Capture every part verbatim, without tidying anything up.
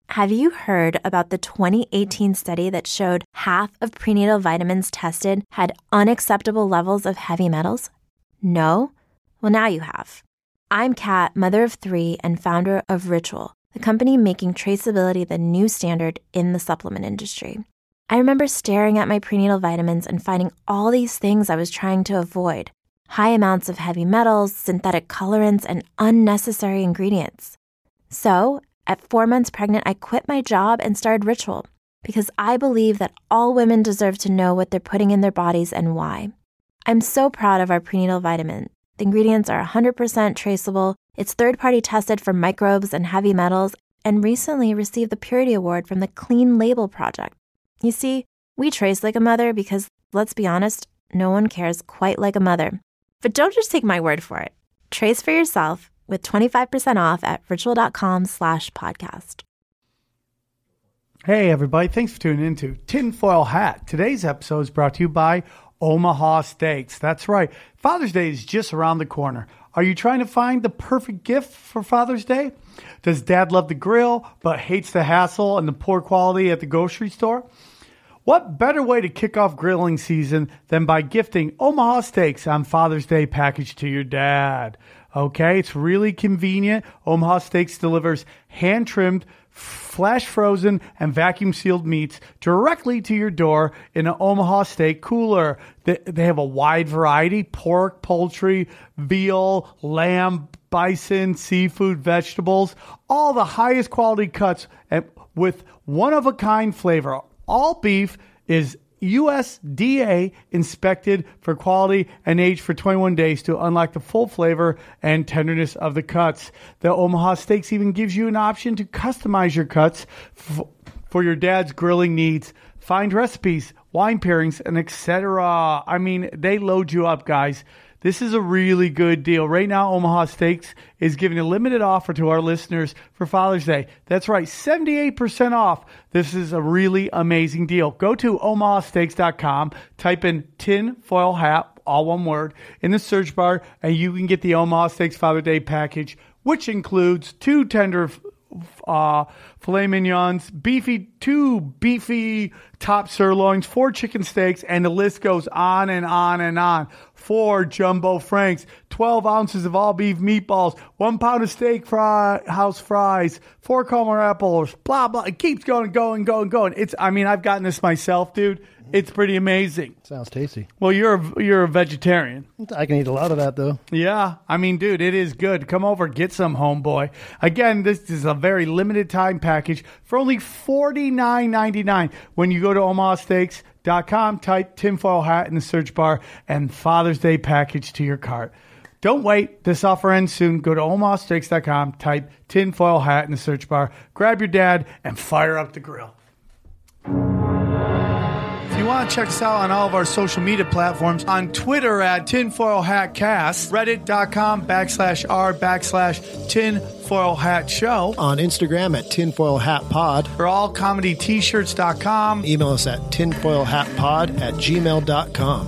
Have you heard about the twenty eighteen study that showed half of prenatal vitamins tested had unacceptable levels of heavy metals? No? Well, now you have. I'm Kat, mother of three and founder of Ritual, the company making traceability the new standard in the supplement industry. I remember staring at my prenatal vitamins and finding all these things I was trying to avoid. High amounts of heavy metals, synthetic colorants, and unnecessary ingredients. So, at four months pregnant, I quit my job and started Ritual because I believe that all women deserve to know what they're putting in their bodies and why. I'm so proud of our prenatal vitamin. The ingredients are one hundred percent traceable, it's third-party tested for microbes and heavy metals, and recently received the Purity Award from the Clean Label Project. You see, we trace like a mother because, let's be honest, no one cares quite like a mother. But don't just take my word for it. Trace for yourself with twenty-five percent off at ritual.com slash podcast. Hey, everybody. Thanks for tuning in to Tinfoil Hat. Today's episode is brought to you by Omaha Steaks. That's right. Father's Day is just around the corner. Are you trying to find the perfect gift for Father's Day? Does Dad love the grill but hates the hassle and the poor quality at the grocery store? What better way to kick off grilling season than by gifting Omaha Steaks on Father's Day package to your dad? Okay, it's really convenient. Omaha Steaks delivers hand-trimmed, flash frozen, and vacuum sealed meats directly to your door in an Omaha Steak cooler. They, they have a wide variety: pork, poultry, veal, lamb, bison, seafood, vegetables, all the highest quality cuts and with one-of-a-kind flavor. All beef is U S D A inspected for quality and aged for twenty-one days to unlock the full flavor and tenderness of the cuts. The Omaha Steaks even gives you an option to customize your cuts f- for your dad's grilling needs. Find recipes, wine pairings, and et cetera. I mean, they load you up, guys. This is a really good deal. Right now, Omaha Steaks is giving a limited offer to our listeners for Father's Day. That's right, seventy-eight percent off. This is a really amazing deal. Go to omaha steaks dot com, type in tinfoil hat, all one word, in the search bar, and you can get the Omaha Steaks Father's Day package, which includes two tender uh, filet mignons, beefy, two beefy top sirloins, four chicken steaks, and the list goes on and on and on. Four jumbo franks, twelve ounces of all beef meatballs, one pound of steak fry, house fries, four caramel apples, blah, blah. It keeps going, going, going, going. It's, I mean, I've gotten this myself, dude. It's pretty amazing. Sounds tasty. Well, you're a, you're a vegetarian. I can eat a lot of that, though. Yeah. I mean, dude, it is good. Come over, get some, homeboy. Again, this is a very limited time package for only forty-nine ninety-nine. When you go to omaha steaks dot com, type tinfoil hat in the search bar and Father's Day package to your cart. Don't wait. This offer ends soon. Go to omaha steaks dot com, type tinfoil hat in the search bar, grab your dad, and fire up the grill. If you want to check us out on all of our social media platforms, on Twitter at tinfoil hat cast, reddit.com backslash r backslash tinfoil hat show, On Instagram at tinfoil hat pod, or all comedy t shirts dot com. email us at tinfoil hat pod at gmail dot com.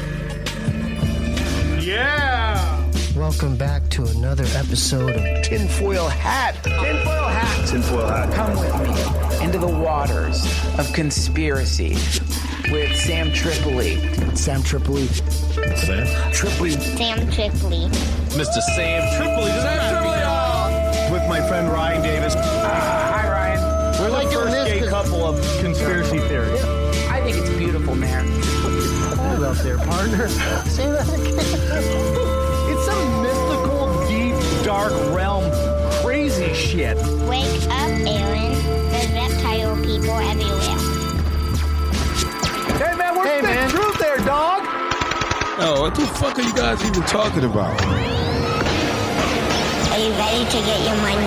Yeah! Welcome back to another episode of Tinfoil Hat. Tinfoil Hat. Tinfoil hat. Come with me into the waters of conspiracy with Sam Tripoli. Sam Tripoli. Sam? Tripoli. Sam Tripoli. Mister Sam Tripoli. Sam Tripoli. With my friend Ryan Davis. Uh, hi, Ryan. We're like the doing first this gay 'cause- couple of conspiracy theories. I think it's beautiful, man. Hold up there, partner. Say that again. It's some mystical, deep, dark realm crazy shit. Wake up, Aaron. There's reptile people everywhere. Hey, man, where's Hey, the man. truth there, dog? Oh, what the fuck are you guys even talking about? Are you ready to get your mind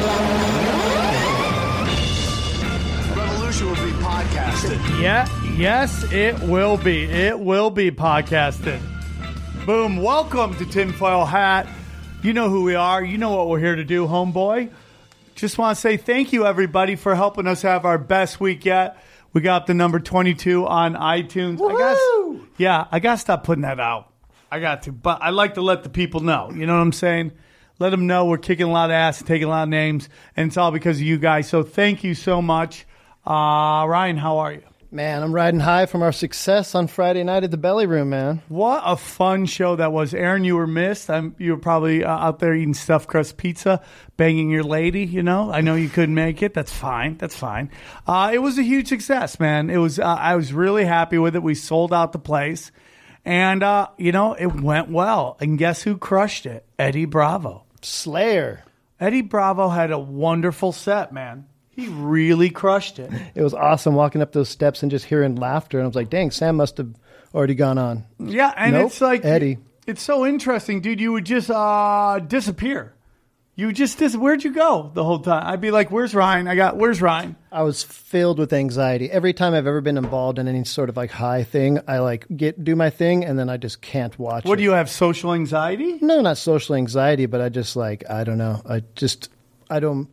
blown? Revolution will be podcasted. Yeah, yes, it will be. It will be podcasted. Boom. Welcome to Tinfoil Hat. You know who we are. You know what we're here to do, homeboy. Just want to say thank you, everybody, for helping us have our best week yet. We got the number twenty-two on iTunes. I gotta, yeah, I got to stop putting that out. I got to. But I like to let the people know. You know what I'm saying? let them know we're kicking a lot of ass and taking a lot of names, and it's all because of you guys. So thank you so much. Uh, Ryan, how are you? Man, I'm riding high from our success on Friday night at the Belly Room, man. What a fun show that was. Aaron, you were missed. I'm, you were probably uh, out there eating stuffed crust pizza, banging your lady, you know. I know you couldn't make it. That's fine. That's fine. Uh, it was a huge success, man. It was. Uh, I was really happy with it. We sold out the place. And, uh, you know, it went well. And guess who crushed it? Eddie Bravo. Slayer. Eddie Bravo had a wonderful set, man. He really crushed it. It was awesome walking up those steps and just hearing laughter. And I was like, dang, Sam must have already gone on. Yeah, and Nope, it's like, Eddie. It's so interesting, dude. You would just uh, disappear. You would just dis- where'd you go the whole time? I'd be like, where's Ryan? I got, where's Ryan? I was filled with anxiety. Every time I've ever been involved in any sort of like high thing, I like get do my thing and then I just can't watch What it. do you have, social anxiety? No, not social anxiety, but I just like, I don't know. I just, I don't,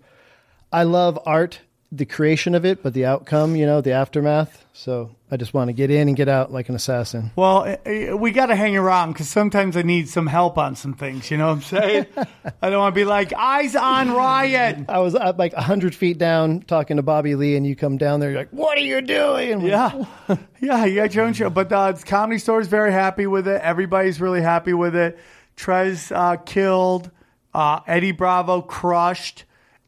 I love art, the creation of it, but the outcome, you know, the aftermath. So I just want to get in and get out like an assassin. Well, eh, eh, we got to hang around because sometimes I need some help on some things. You know what I'm saying? I don't want to be like, eyes on Ryan. I was up like one hundred feet down talking to Bobby Lee, and you come down there, you're like, what are you doing? Yeah. Yeah, you got your own show. But uh, the Comedy Store is very happy with it. Everybody's really happy with it. Trez uh, killed. Uh, Eddie Bravo crushed.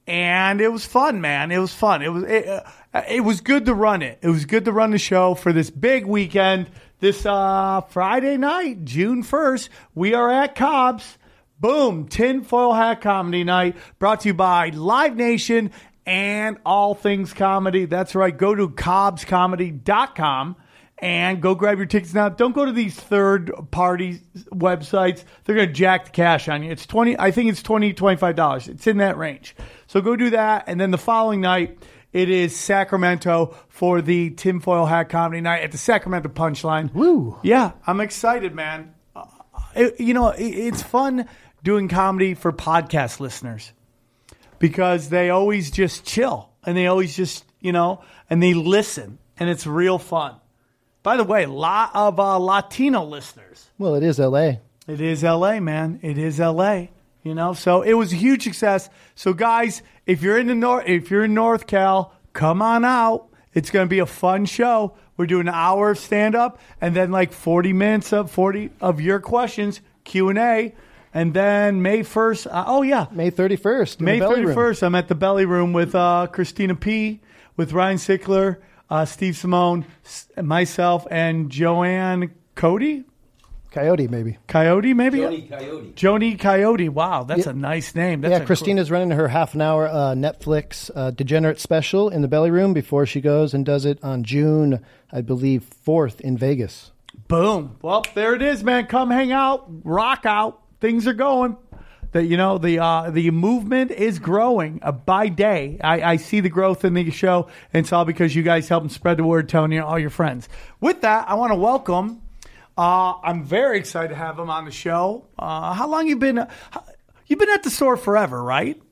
And it was fun, man. It was fun. It was it, uh, it was good to run it. It was good to run the show for this big weekend. This uh, Friday night, June first, we are at Cobb's. Boom, Tinfoil Hat Comedy Night, brought to you by Live Nation and All Things Comedy. That's right. Go to cobbs comedy dot com. And go grab your tickets now. Don't go to these third-party websites. They're going to jack the cash on you. It's twenty. I think it's twenty, twenty-five dollars. It's in that range. So go do that. And then the following night, it is Sacramento for the Tinfoil Hat Comedy Night at the Sacramento Punchline. Woo! Yeah, I'm excited, man. Uh, it, you know, it, it's fun doing comedy for podcast listeners because they always just chill and they always just, you know, and they listen, and it's real fun. By the way, a lot of uh, Latino listeners. Well, it is L A. It is L A, man. It is L A. You know, so it was a huge success. So, guys, if you're in the North, if you're in North Cal, come on out. It's going to be a fun show. We're doing an hour of stand up, and then like forty minutes of forty of your questions, Q and A, and then May first. Uh, oh yeah, May thirty-first. May thirty-first. I'm at the Belly Room with uh, Christina P, with Ryan Sickler. Uh, Steve Simone, myself, and Joanne Cody? Coyote, maybe. Coyote, maybe? Joni Coyote. Joni Coyote. Wow, that's yeah. a nice name. That's yeah, a Christina's cool. running her half an hour uh, Netflix uh, Degenerate special in the Belly Room before she goes and does it on June, I believe, fourth in Vegas. Boom. Well, there it is, man. Come hang out, rock out. Things are going. That you know the uh, the movement is growing uh, by day. I, I see the growth in the show, and it's all because you guys help them spread the word, telling you all your friends. With that, I want to welcome. Uh, I'm very excited to have him on the show. Uh, how long you been? Uh, you've been at the store forever, right?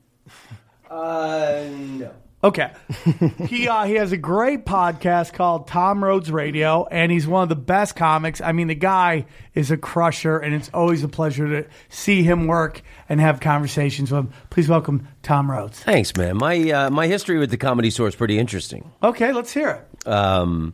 Uh, no. Okay. he uh, he has a great podcast called Tom Rhodes Radio, and he's one of the best comics. I mean, the guy is a crusher, and it's always a pleasure to see him work and have conversations with him. Please welcome Tom Rhodes. Thanks, man. My uh, my history with the Comedy Store is pretty interesting. Okay, let's hear it. Um,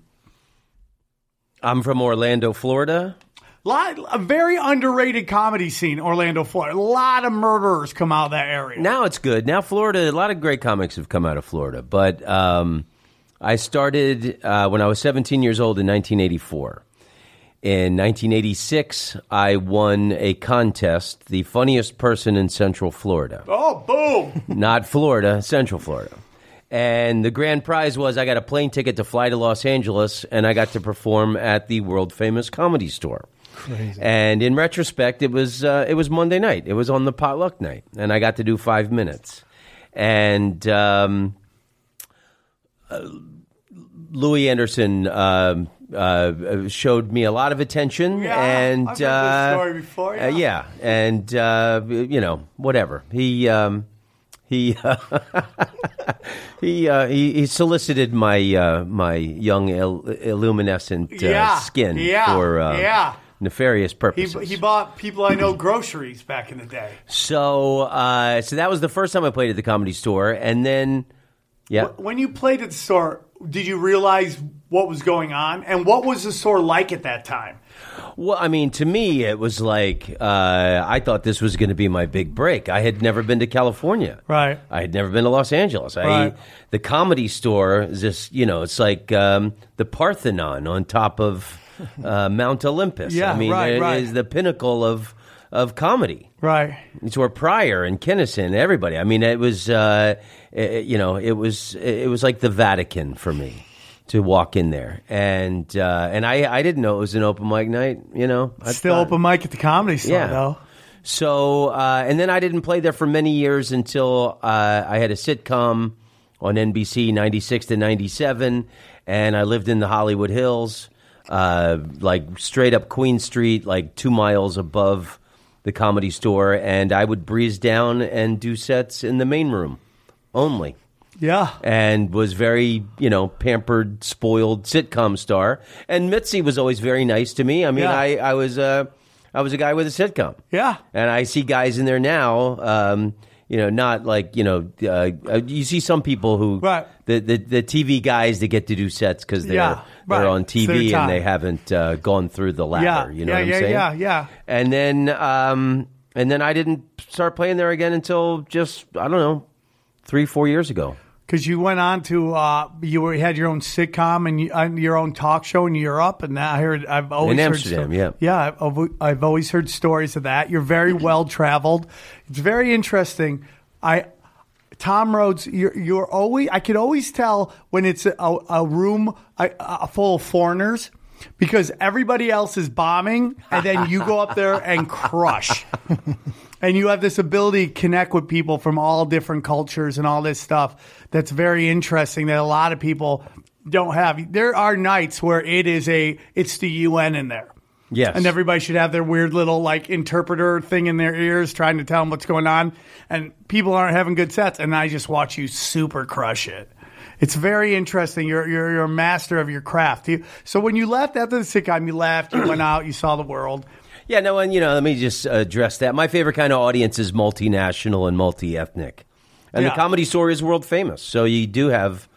I'm from Orlando, Florida. Lot, a very underrated comedy scene, Orlando, Florida. A lot of murderers come out of that area. Now it's good. Now Florida, a lot of great comics have come out of Florida. But um, I started uh, when I was seventeen years old in nineteen eighty-four. In nineteen eighty-six, I won a contest, the funniest person in Central Florida. Oh, boom! Not Florida, Central Florida. And the grand prize was I got a plane ticket to fly to Los Angeles, and I got to perform at the world-famous Comedy Store. Crazy. And in retrospect, it was uh, it was Monday night. It was on the potluck night, and I got to do five minutes. And um, uh, Louis Anderson uh, uh, showed me a lot of attention. Yeah, and I've heard uh, this story before. Yeah, uh, yeah. and uh, you know, whatever he. Um, He uh, he, uh, he he solicited my uh, my young il- illuminescent uh, yeah, skin yeah, for uh, yeah. nefarious He, purposes. he bought people I know groceries back in the day. So, uh, so that was the first time I played at the Comedy Store, and then, yeah. When you played at the store, did you realize what was going on, and what was the store like at that time? Well, I mean, to me, it was like uh, I thought this was going to be my big break. I had never been to California. Right. I had never been to Los Angeles. I, Right. The Comedy Store is just, you know, it's like um, the Parthenon on top of uh, Mount Olympus. Yeah, I mean, right, it right. is the pinnacle of of comedy. Right. It's where Pryor and Kinnison, everybody. I mean, it was, uh, it, you know, it was it was like the Vatican for me to walk in there, and uh, and I I didn't know it was an open mic night. You know, I Still thought- open mic at the Comedy Store, Yeah. though. So, uh, and then I didn't play there for many years until uh, I had a sitcom on N B C ninety-six to ninety-seven, and I lived in the Hollywood Hills, uh, like straight up Queen Street, like two miles above the Comedy Store, and I would breeze down and do sets in the main room only. Yeah. And was very, you know, pampered, spoiled sitcom star. And Mitzi was always very nice to me. I mean, Yeah. I, I was uh, I was a guy with a sitcom. Yeah. And I see guys in there now, um, you know, not like, you know, uh, uh, you see some people who, Right. the, the, the T V guys that get to do sets because they're, Yeah, they're right. on It's T their V and time. they haven't uh, gone through the ladder. Yeah. You know yeah, what I'm yeah, saying? yeah, yeah. And then, um, and then I didn't start playing there again until just, I don't know, three, four years ago. Because you went on to, uh, you were, had your own sitcom and you, uh, your own talk show in Europe, and I heard, I've always In heard Amsterdam, sto- yeah. yeah, I've, alwa- I've always heard stories of that. You're very well traveled. It's very interesting. I, Tom Rhodes, you're, you're always, I could always tell when it's a, a room a, a full of foreigners, because everybody else is bombing, and then you go up there and crush. And you have this ability to connect with people from all different cultures and all this stuff. That's very interesting that a lot of people don't have. There are nights where it is a, it's the U N in there. Yes. And everybody should have their weird little like interpreter thing in their ears trying to tell them what's going on. And people aren't having good sets. And I just watch you super crush it. It's very interesting. You're, you're, you're a master of your craft. You, so when you left after the sitcom, you left, you went out, you saw the world. Yeah, no, and, you know, let me just address that. My favorite kind of audience is multinational and multi-ethnic. And Yeah. the Comedy Store is world famous. So you do have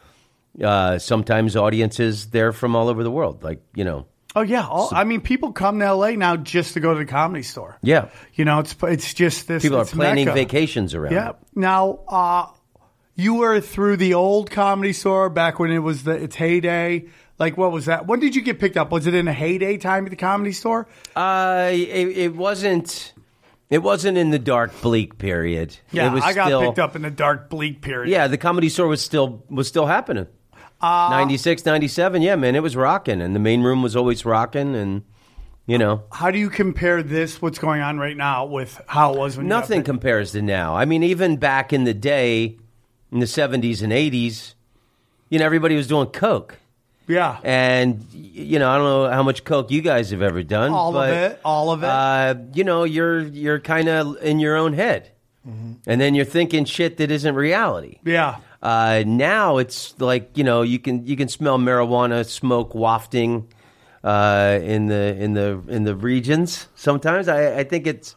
uh, sometimes audiences there from all over the world. Like, you know. Oh, yeah. All, I mean, people come to L A now just to go to the Comedy Store. Yeah. You know, it's it's just this. People are it's planning Mecca. vacations around Yeah. it. Now, uh, you were through the old Comedy Store back when it was the its heyday. Like, what was that? When did you get picked up? Was it in the heyday time at the Comedy Store? Uh, it, it wasn't. It wasn't in the dark, bleak period. Yeah, it was I got still, picked up in the dark, bleak period. Yeah, the Comedy Store was still was still happening. Uh, ninety-six, ninety-seven, yeah, man, it was rocking, and the main room was always rocking, and you know, How do you compare this, what's going on right now, with how it was when you got nothing picked- compares to now. I mean, even back in the day, in the seventies and eighties, you know, everybody was doing coke. Yeah. And, you know, I don't know how much coke you guys have ever done. All but, of it. All of it. Uh, you know, you're you're kind of in your own head. Mm-hmm. And then you're thinking shit that isn't reality. yeah. Uh, now it's like, you know, you can you can smell marijuana smoke wafting uh, in the in the in the regions. Sometimes I, I think it's.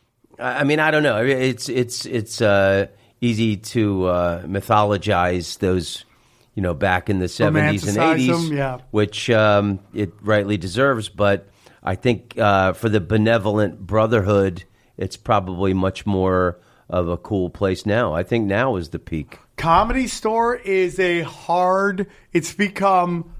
I mean, I don't know. It's it's it's uh, easy to uh, mythologize those, you know, back in the seventies and Romanticize eighties, them, yeah. which um, it rightly deserves. But I think uh, for the benevolent brotherhood, it's probably much more of a cool place now. I think now is the peak. Comedy Store is a hard, it's become,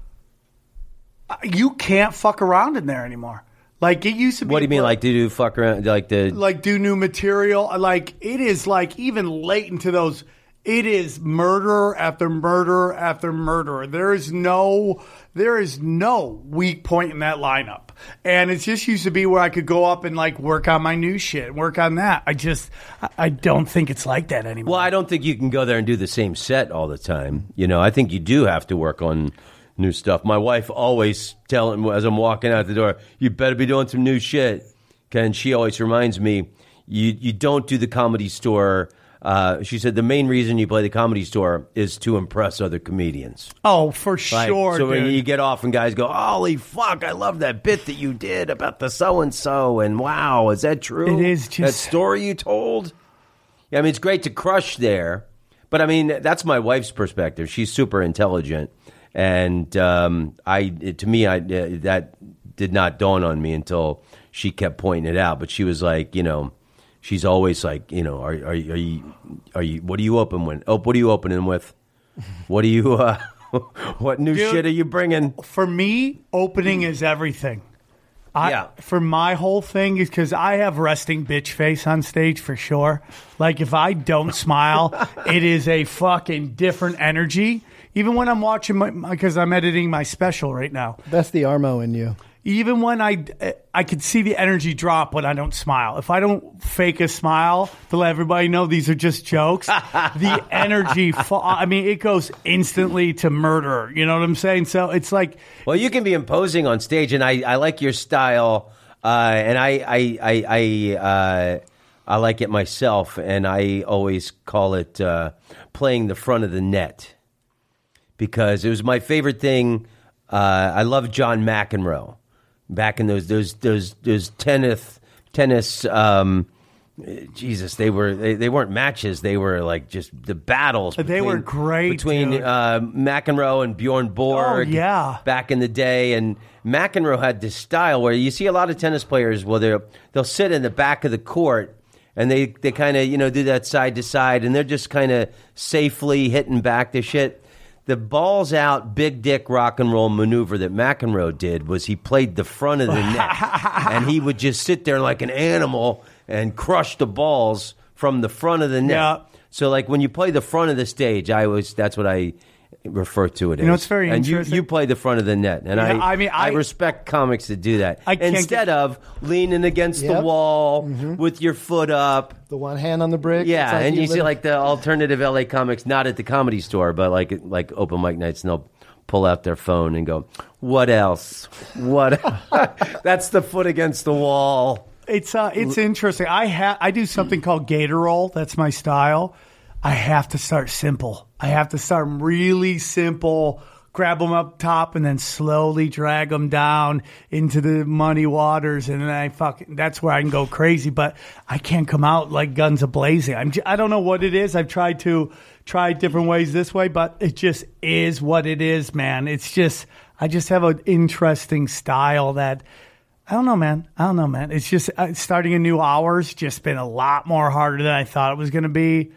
you can't fuck around in there anymore. Like it used to be. What do you mean, like to do fuck around, like the Like do new material. Like it is like even late into those, it is murder after murder after murder. There is no, there is no weak point in that lineup. And it just used to be where I could go up and like work on my new shit, work on that. I just, I- I don't think it's like that anymore. Well, I don't think you can go there and do the same set all the time. You know, I think you do have to work on new stuff. My wife always telling as I'm walking out the door, you better be doing some new shit. And she always reminds me, you you don't do the Comedy Store uh, she said the main reason you play the Comedy Store is to impress other comedians. Oh, for Like, sure. so when dude. you get off and guys go, holy fuck, I love that bit that you did about the so-and-so, and wow, is that true? It is just- That story you told? Yeah, I mean, it's great to crush there, but I mean, that's my wife's perspective. She's super intelligent, and um, I, to me, I uh, that did not dawn on me until she kept pointing it out. But she was like, you know, she's always like, you know, are, are, are you, are you, what are you open with? Oh, what are you opening with? What are you, uh, what new Dude, shit are you bringing? For me, opening is everything. I, Yeah. For my whole thing is because I have resting bitch face on stage for sure. Like if I don't smile, it is a fucking different energy. Even when I'm watching my, because I'm editing my special right now. That's the Armo in you. Even when I, I could see the energy drop when I don't smile. If I don't fake a smile to let everybody know these are just jokes, the energy, fa- I mean, it goes instantly to murder. You know what I'm saying? So it's like, Well, you can be imposing on stage, and I, I like your style, uh, and I I I I, uh, I like it myself, and I always call it uh, playing the front of the net because it was my favorite thing. Uh, I love John McEnroe back in those those those those tennis tennis. Um, Jesus, they were they, they weren't matches. They were like just the battles. They between, were great, between dude. uh, McEnroe and Bjorn Borg. Oh, yeah. back in the day, and McEnroe had this style where you see a lot of tennis players. Well, they they'll sit in the back of the court and they they kind of you know do that side to side, and they're just kind of safely hitting back the shit. The balls out, big dick rock and roll maneuver that McEnroe did was he played the front of the net, and he would just sit there like an animal and crush the balls from the front of the net. Yeah. So, like when you play the front of the stage, I always that's what I refer to it as. You know, it's very and interesting. you you play the front of the net, and Yeah, I I mean, I- respect comics that do that I can't instead get- of leaning against the Yep. wall with your foot up. The one hand on the brick. Yeah, It's like and you see live- like the alternative L A comics, not at the Comedy Store, but like like open mic nights, and they'll pull out their phone and go, "What else? What?" That's the foot against the wall. It's uh, it's interesting. I ha- I do something called gator roll. That's my style. I have to start simple. I have to start really simple. Grab them up top and then slowly drag them down into the muddy waters, and then I fucking that's where I can go crazy. But I can't come out like guns a blazing. I'm j- I don't know what it is. I've tried to try different ways this way, but it just is what it is, man. It's just I just have an interesting style that. I don't know, man. I don't know, man. It's just uh, starting a new hour's just been a lot more harder than I thought it was going to be.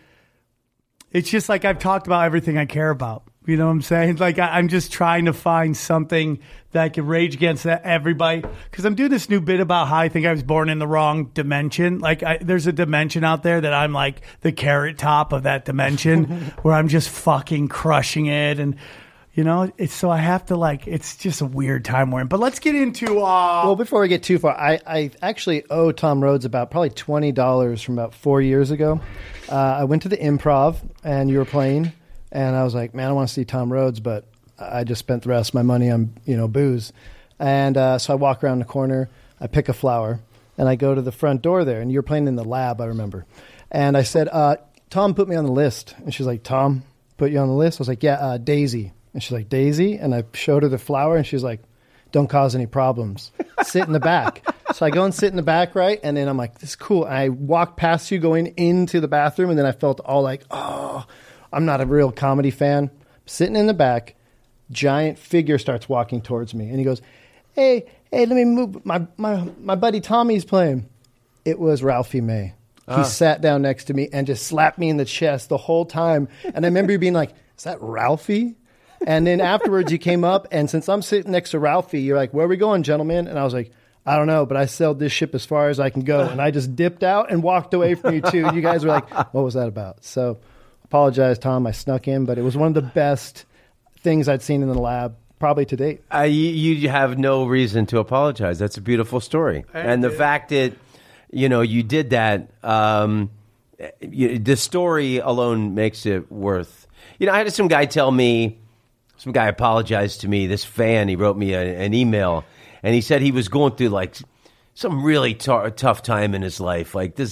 It's just like I've talked about everything I care about. You know what I'm saying? Like I, I'm just trying to find something that I can rage against that everybody. Because I'm doing this new bit about how I think I was born in the wrong dimension. Like I, there's a dimension out there that I'm like the carrot top of that dimension where I'm just fucking crushing it. And, you know, it's so I have to like, it's just a weird time we're in. But let's get into... Uh, Well, before we get too far, I, I actually owe Tom Rhodes about probably twenty dollars from about four years ago. Uh, I went to the Improv, and you were playing, and I was like, man, I want to see Tom Rhodes, but I just spent the rest of my money on, you know, booze. And uh, so I walk around the corner, I pick a flower, and I go to the front door there, and you were playing in the lab, I remember. And I said, uh, Tom put me on the list. And she's like, Tom put you on the list? I was like, yeah, uh, Daisy. And she's like, Daisy? And I showed her the flower, and she's like, don't cause any problems. Sit in the back. So I go and sit in the back, right? And then I'm like, this is cool. And I walk past you going into the bathroom, and then I felt all like, oh, I'm not a real comedy fan. Sitting in the back, giant figure starts walking towards me. And he goes, hey, hey, let me move. My, my, my buddy Tommy's playing. It was Ralphie May. He Ah. sat down next to me and just slapped me in the chest the whole time. And I remember you being like, is that Ralphie? And then afterwards you came up, and since I'm sitting next to Ralphie, you're like, where are we going, gentlemen? And I was like, I don't know, but I sailed this ship as far as I can go. And I just dipped out and walked away from you too. You guys were like, what was that about? So apologize, Tom. I snuck in, but it was one of the best things I'd seen in the lab probably to date. Uh, you, you have no reason to apologize. That's a beautiful story. And the fact that, you know, you did that, um, you, the story alone makes it worth. You know, I had some guy tell me, some guy apologized to me, this fan, he wrote me a, an email, and he said he was going through like some really t- tough time in his life. Like this is like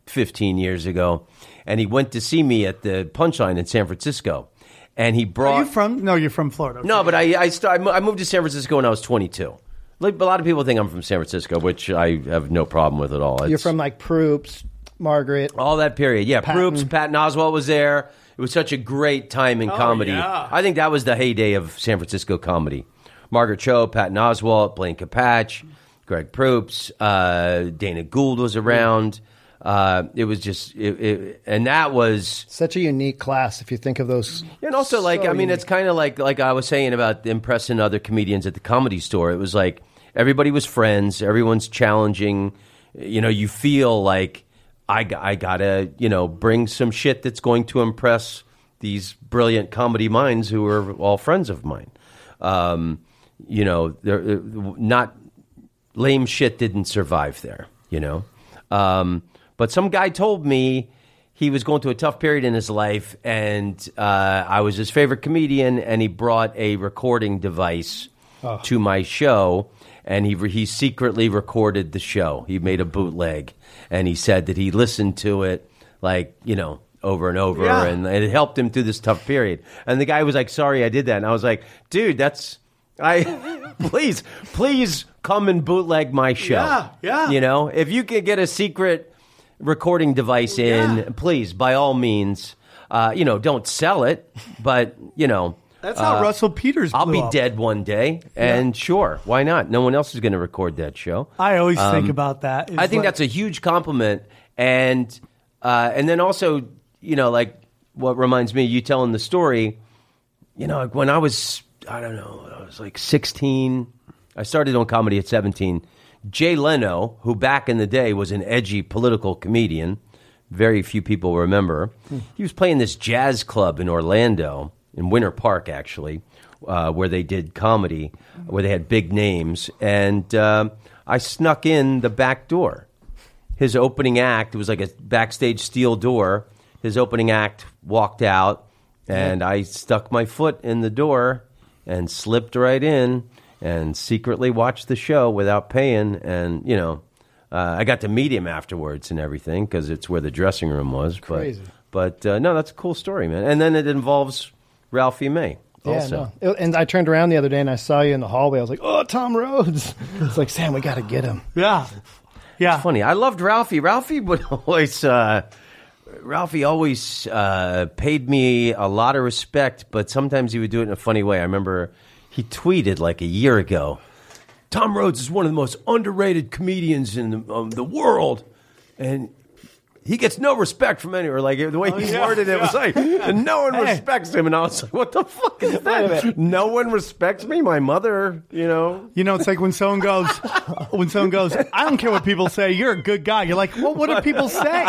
fifteen years ago, and he went to see me at the Punchline in San Francisco. And he brought. Are you from? No, you're from Florida. Okay. No, but I I, start, I moved to San Francisco when I was twenty-two. Like, a lot of people think I'm from San Francisco, which I have no problem with at all. It's, You're from like Proops, Margaret. all that period. Yeah, Patton. Proops, Patton Oswalt was there. It was such a great time in Oh, comedy. yeah. I think that was the heyday of San Francisco comedy. Margaret Cho, Patton Oswalt, Blaine Capatch, Greg Proops, uh, Dana Gould was around. Uh, it was just, it, it, and that was Such a unique class if you think of those. and also like So I mean unique. it's kind of like like I was saying about impressing other comedians at the Comedy Store. It was like everybody was friends, everyone's challenging. You know, you feel like I g- I gotta you know bring some shit that's going to impress these brilliant comedy minds who are all friends of mine. Um, you know, they're uh, not lame shit didn't survive there. You know. Um, But some guy told me he was going through a tough period in his life, and uh, I was his favorite comedian, and he brought a recording device Oh. to my show, and he he secretly recorded the show. He made a bootleg, and he said that he listened to it, like, you know, over and over, Yeah. and it helped him through this tough period. And the guy was like, sorry I did that. And I was like, dude, that's... I please, please come and bootleg my show. Yeah, yeah. You know, if you could get a secret recording device in, Yeah. please, by all means, uh, you know, don't sell it, but, you know. That's how uh, Russell Peters I'll blew be up. dead one day, and sure, why not? No one else is going to record that show. I always think Um, about that. It's I think like- that's a huge compliment, and uh, and then also, you know, like what reminds me, you telling the story, you know, like when I was, I don't know, I was like sixteen. I started on comedy at seventeen. Jay Leno, who back in the day was an edgy political comedian, very few people remember. He was playing this jazz club in Orlando, in Winter Park, actually, uh, where they did comedy, where they had big names. And uh, I snuck in the back door. His opening act, it was like a backstage steel door. His opening act walked out, and I stuck my foot in the door and slipped right in and secretly watched the show without paying. And, you know, uh, I got to meet him afterwards and everything because it's where the dressing room was. Crazy. But, but uh, no, that's a cool story, man. And then it involves Ralphie May Yeah, also. no. It- And I turned around the other day and I saw you in the hallway. I was like, oh, Tom Rhodes. It's like, Sam, we got to get him. Yeah. Yeah. Funny. I loved Ralphie. Ralphie would always, uh, Ralphie always uh, paid me a lot of respect, but sometimes he would do it in a funny way. I remember he tweeted like a year ago, Tom Rhodes is one of the most underrated comedians in the, um, the world, and he gets no respect from anyone. Like the way he yeah, worded it was yeah. like, and no one Hey. respects him. And I was like, what the fuck is that? No one respects me. My mother, you know. You know, it's like when someone goes, when someone goes, I don't care what people say. You're a good guy. You're like, well, what do people say?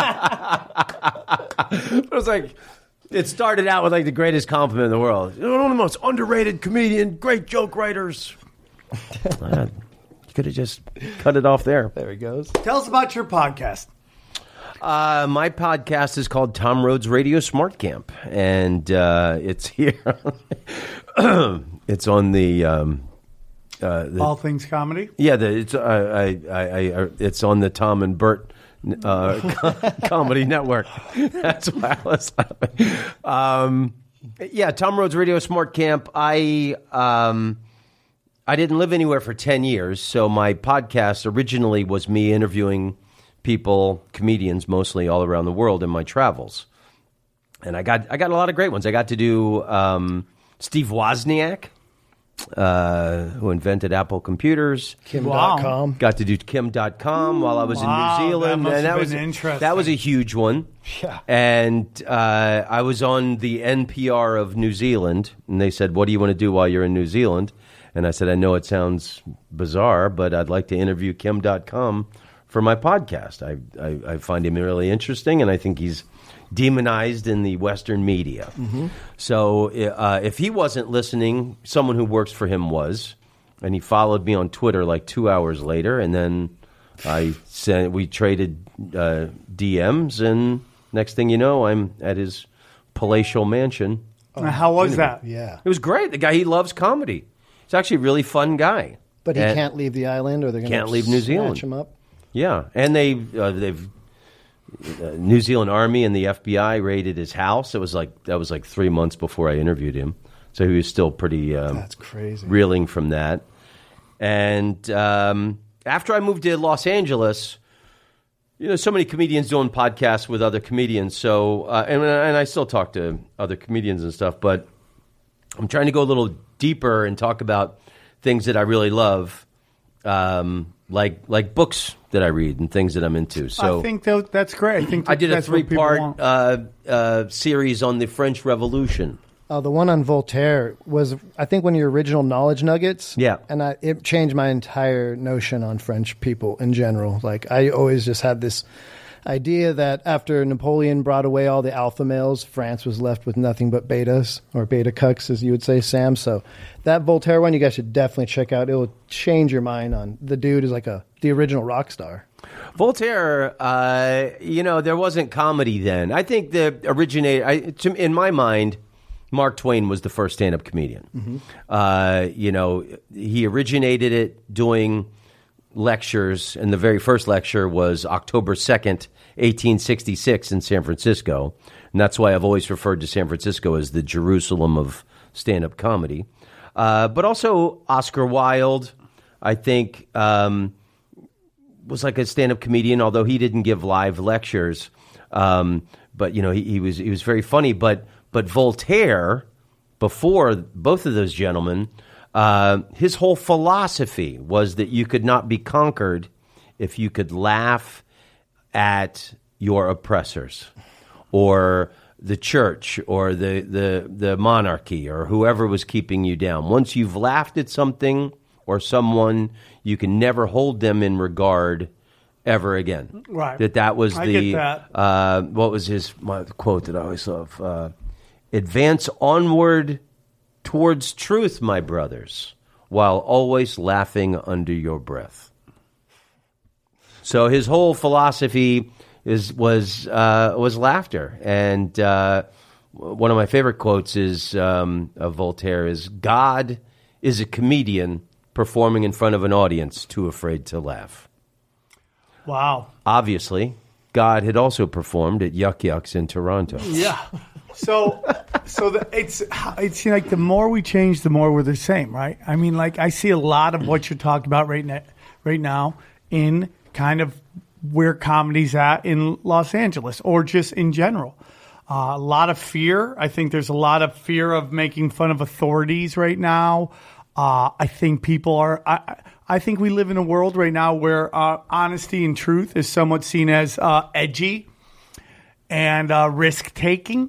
It was like, it started out with like the greatest compliment in the world. You're one of the most underrated comedian, great joke writers. Uh, you could have just cut it off there. There he goes. Tell us about your podcast. Uh, my podcast is called Tom Rhodes Radio Smart Camp, and uh, it's here. It's on the, um, uh, the All things comedy. yeah. The it's uh, I, I, I, I it's on the Tom and Bert uh, Comedy Network. That's why I was laughing. Um, yeah, Tom Rhodes Radio Smart Camp. I um, I didn't live anywhere for ten years, so my podcast originally was me interviewing people, comedians mostly, all around the world in my travels. And I got I got a lot of great ones. I got to do um, Steve Wozniak, uh, who invented Apple computers. Kim Wow. dot com. Got to do Kim dot com while I was Wow, in New Zealand. that must and have that was been interesting. that was a huge one. Yeah. And uh, I was on the N P R of New Zealand, and they said, "What do you want to do while you're in New Zealand?" And I said, "I know it sounds bizarre, but I'd like to interview Kim dot com for my podcast. I, I, I find him really interesting, and I think he's demonized in the Western media. Mm-hmm. So uh, if he wasn't listening, someone who works for him was, and he followed me on Twitter like two hours later, and then I sent, we traded uh, D Ms, and next thing you know, I'm at his palatial mansion. Now, How was that? Yeah. It was great. The guy, he loves comedy. He's actually a really fun guy. But he And- can't leave the island or they're going to Can't leave New Zealand. him up. Yeah, and they uh, they've uh, New Zealand Army and the F B I raided his house. It was like that was like three months before I interviewed him, so he was still pretty um, That's crazy. reeling from that. And um, after I moved to Los Angeles, you know, so many comedians doing podcasts with other comedians. So, uh, and, and I still talk to other comedians and stuff, but I'm trying to go a little deeper and talk about things that I really love, um, like like books that I read and things that I'm into. So I think that, that's great. I think that, I did a that's what people three-part want. uh, uh, series on the French Revolution. Oh, the one on Voltaire was, I think, one of your original knowledge nuggets. Yeah. And I, it changed my entire notion on French people in general. Like, I always just had this idea that after Napoleon brought away all the alpha males, France was left with nothing but betas, or beta cucks, as you would say, Sam. So that Voltaire one, you guys should definitely check out. It will change your mind on the dude is like a the original rock star. Voltaire, uh, you know, there wasn't comedy then. I think the originator, I, to, in my mind, Mark Twain was the first stand-up comedian. Mm-hmm. Uh, you know, he originated it doing lectures, and the very first lecture was October second, eighteen sixty-six in San Francisco. And that's why I've always referred to San Francisco as the Jerusalem of stand-up comedy. Uh, but also Oscar Wilde, I think, um, was like a stand-up comedian, although he didn't give live lectures. Um, but, you know, he, he was he was very funny. But But Voltaire, before both of those gentlemen, uh, his whole philosophy was that you could not be conquered if you could laugh at your oppressors or the church or the, the, the monarchy or whoever was keeping you down. Once you've laughed at something or someone, you can never hold them in regard ever again. Right. That that was I the, get that. Uh, what was his my quote that I always love? Uh, Advance onward towards truth, my brothers, while always laughing under your breath. So his whole philosophy is was uh, was laughter, and uh, one of my favorite quotes is um, of Voltaire is God is a comedian performing in front of an audience too afraid to laugh. Wow. Obviously, God had also performed at Yuck Yucks in Toronto. Yeah. So, so the, it's it's like the more we change, the more we're the same, right? I mean, like I see a lot of what you're talking about right now, right now in kind of where comedy's at in Los Angeles or just in general. Uh, a lot of fear. I think there's a lot of fear of making fun of authorities right now. Uh, I think people are. I, I think we live in a world right now where uh, honesty and truth is somewhat seen as uh, edgy and uh, risk taking.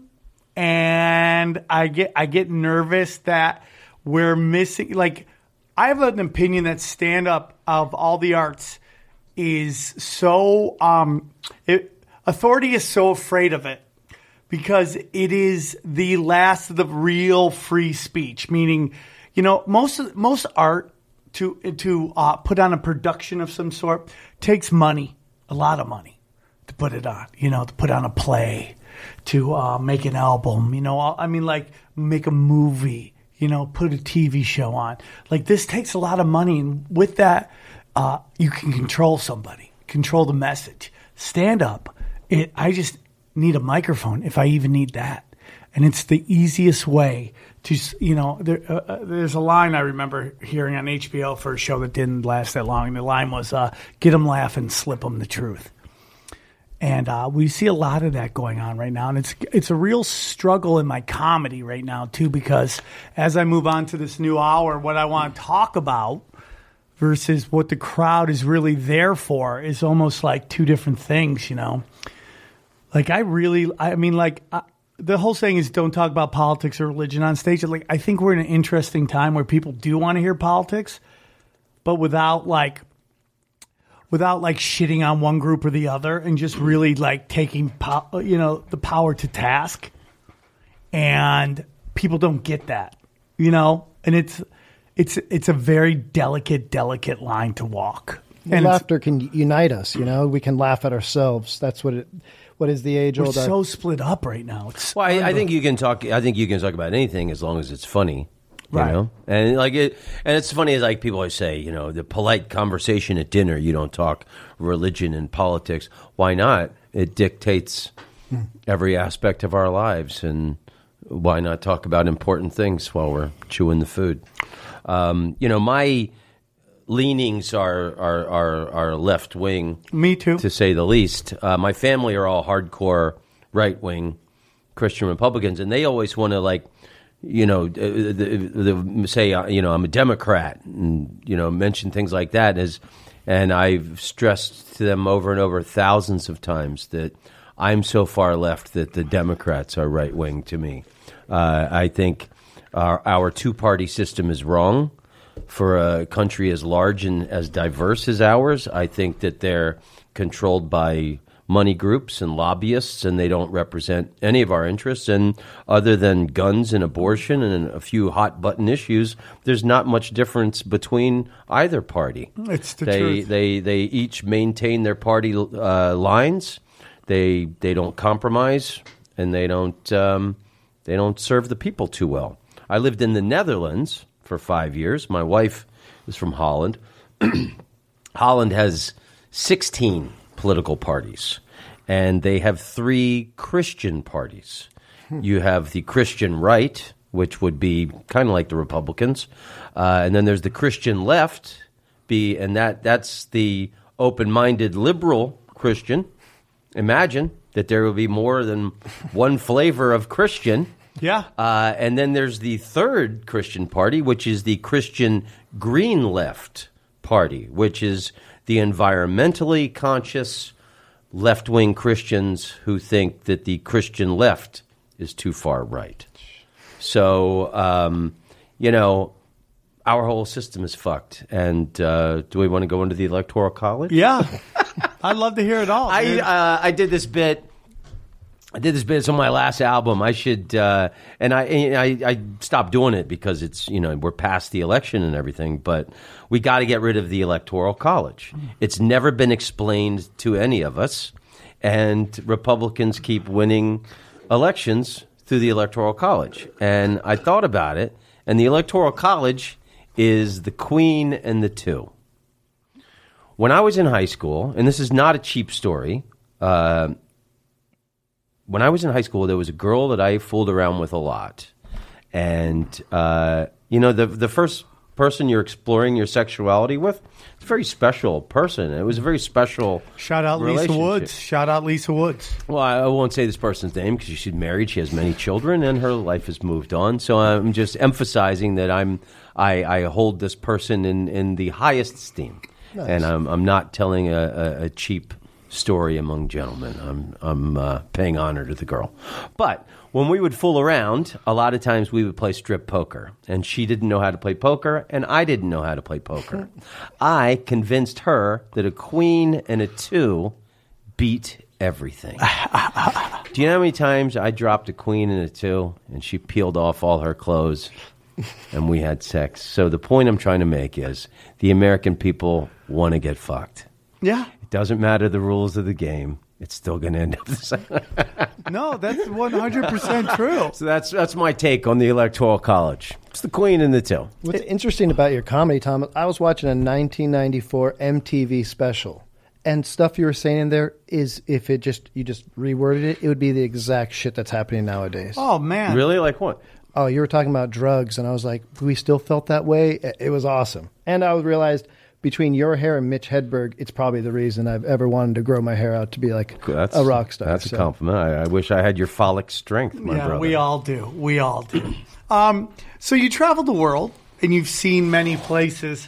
And I get I get nervous that we're missing. Like, I have an opinion that stand up of all the arts is so um, it, authority is so afraid of it because it is the last of the real free speech. Meaning, you know, most of, most art to to uh, put on a production of some sort takes money, a lot of money to put it on. You know, to put on a play. To uh, make an album, you know, I mean, like make a movie, you know, put a T V show on. Like this takes a lot of money, and with that, uh, you can control somebody, control the message. Stand up. It. I just need a microphone, if I even need that, and it's the easiest way to, you know. There, uh, there's a line I remember hearing on H B O for a show that didn't last that long, and the line was, uh, "Get them laughing, slip them the truth." And uh, we see a lot of that going on right now. And it's it's a real struggle in my comedy right now, too, because as I move on to this new hour, what I want to talk about versus what the crowd is really there for is almost like two different things, you know. Like, I really, I mean, like, I, the whole saying is don't talk about politics or religion on stage. Like, I think we're in an interesting time where people do want to hear politics, but without, like, without like shitting on one group or the other and just really like taking, po- you know, the power to task. And people don't get that, you know, and it's, it's, it's a very delicate, delicate line to walk. Well, And laughter can unite us, you know, we can laugh at ourselves. That's what it, what is the age we're old? so split up right now. It's Well, I, I think you can talk. I think you can talk about anything as long as it's funny, you Right. know. And like it, and it's funny. Is like people always say, you know, the polite conversation at dinner. You don't talk religion and politics. Why not? it dictates every aspect of our lives, and why not talk about important things while we're chewing the food? Um, you know, my leanings are are are, are left wing. Me too, to say the least. Uh, my family are all hardcore right wing Christian Republicans, and they always want to like, you know, the, the, the, say uh, you know I'm a Democrat, and you know mention things like that. As and I've stressed to them over and over thousands of times that I'm so far left that the Democrats are right wing to me. Uh, I think our, our two party system is wrong for a country as large and as diverse as ours. I think that they're controlled by money groups and lobbyists, and they don't represent any of our interests. And other than guns and abortion and a few hot button issues, there's not much difference between either party. It's the they, truth. They they each maintain their party uh, lines. They they don't compromise, and they don't um, they don't serve the people too well. I lived in the Netherlands for five years. My wife is from Holland. Holland has sixteen political parties, and they have three Christian parties. Hmm. You have the Christian right, which would be kind of like the Republicans, uh, and then there's the Christian left, be and that that's the open-minded liberal Christian. Imagine that there will be more than one flavor of Christian. Yeah. Uh, and then there's the third Christian party, which is the Christian Green Left Party, which is the environmentally conscious left-wing Christians who think that the Christian left is too far right. So, um, you know, our whole system is fucked. And uh, do we want to go into the Electoral College? Yeah. I'd love to hear it all. I uh, I did this bit. I did this bit. It's on my last album. I should, uh, and I, I I stopped doing it because it's, you know, we're past the election and everything. But we got to get rid of the Electoral College. It's never been explained to any of us, and Republicans keep winning elections through the Electoral College. And I thought about it, and the Electoral College is the queen and the two. When I was in high school, and this is not a cheap story, uh, when I was in high school, there was a girl that I fooled around with a lot. And, uh, you know, the the first person you're exploring your sexuality with, it's a very special person. It was a very special Shout out Lisa Woods. Shout out Lisa Woods. Well, I won't say this person's name because she's married. She has many children, and her life has moved on. So I'm just emphasizing that I'm I, I hold this person in, in the highest esteem. Nice. And I'm I'm not telling a, a, a cheap story among gentlemen. I'm I'm uh, paying honor to the girl. But when we would fool around, a lot of times we would play strip poker, and she didn't know how to play poker, and I didn't know how to play poker. I convinced her that a queen and a two beat everything. Do you know how many times I dropped a queen and a two, and she peeled off all her clothes, and we had sex? So the point I'm trying to make is the American people want to get fucked. Yeah. It doesn't matter the rules of the game. It's still going to end up the same. No, that's one hundred percent true. So that's that's my take on the Electoral College. It's the queen and the two. What's interesting about your comedy, Tom, I was watching a nineteen ninety-four M T V special, and stuff you were saying in there is, if it just you just reworded it, it would be the exact shit that's happening nowadays. Oh, man. Really? Like what? Oh, you were talking about drugs, and I was like, we still felt that way? It was awesome. And I realized between your hair and Mitch Hedberg, it's probably the reason I've ever wanted to grow my hair out to be like that's, a rock star. That's so. a compliment. I, I wish I had your phallic strength, my yeah, brother. we all do. We all do. um, so you traveled the world, and you've seen many places.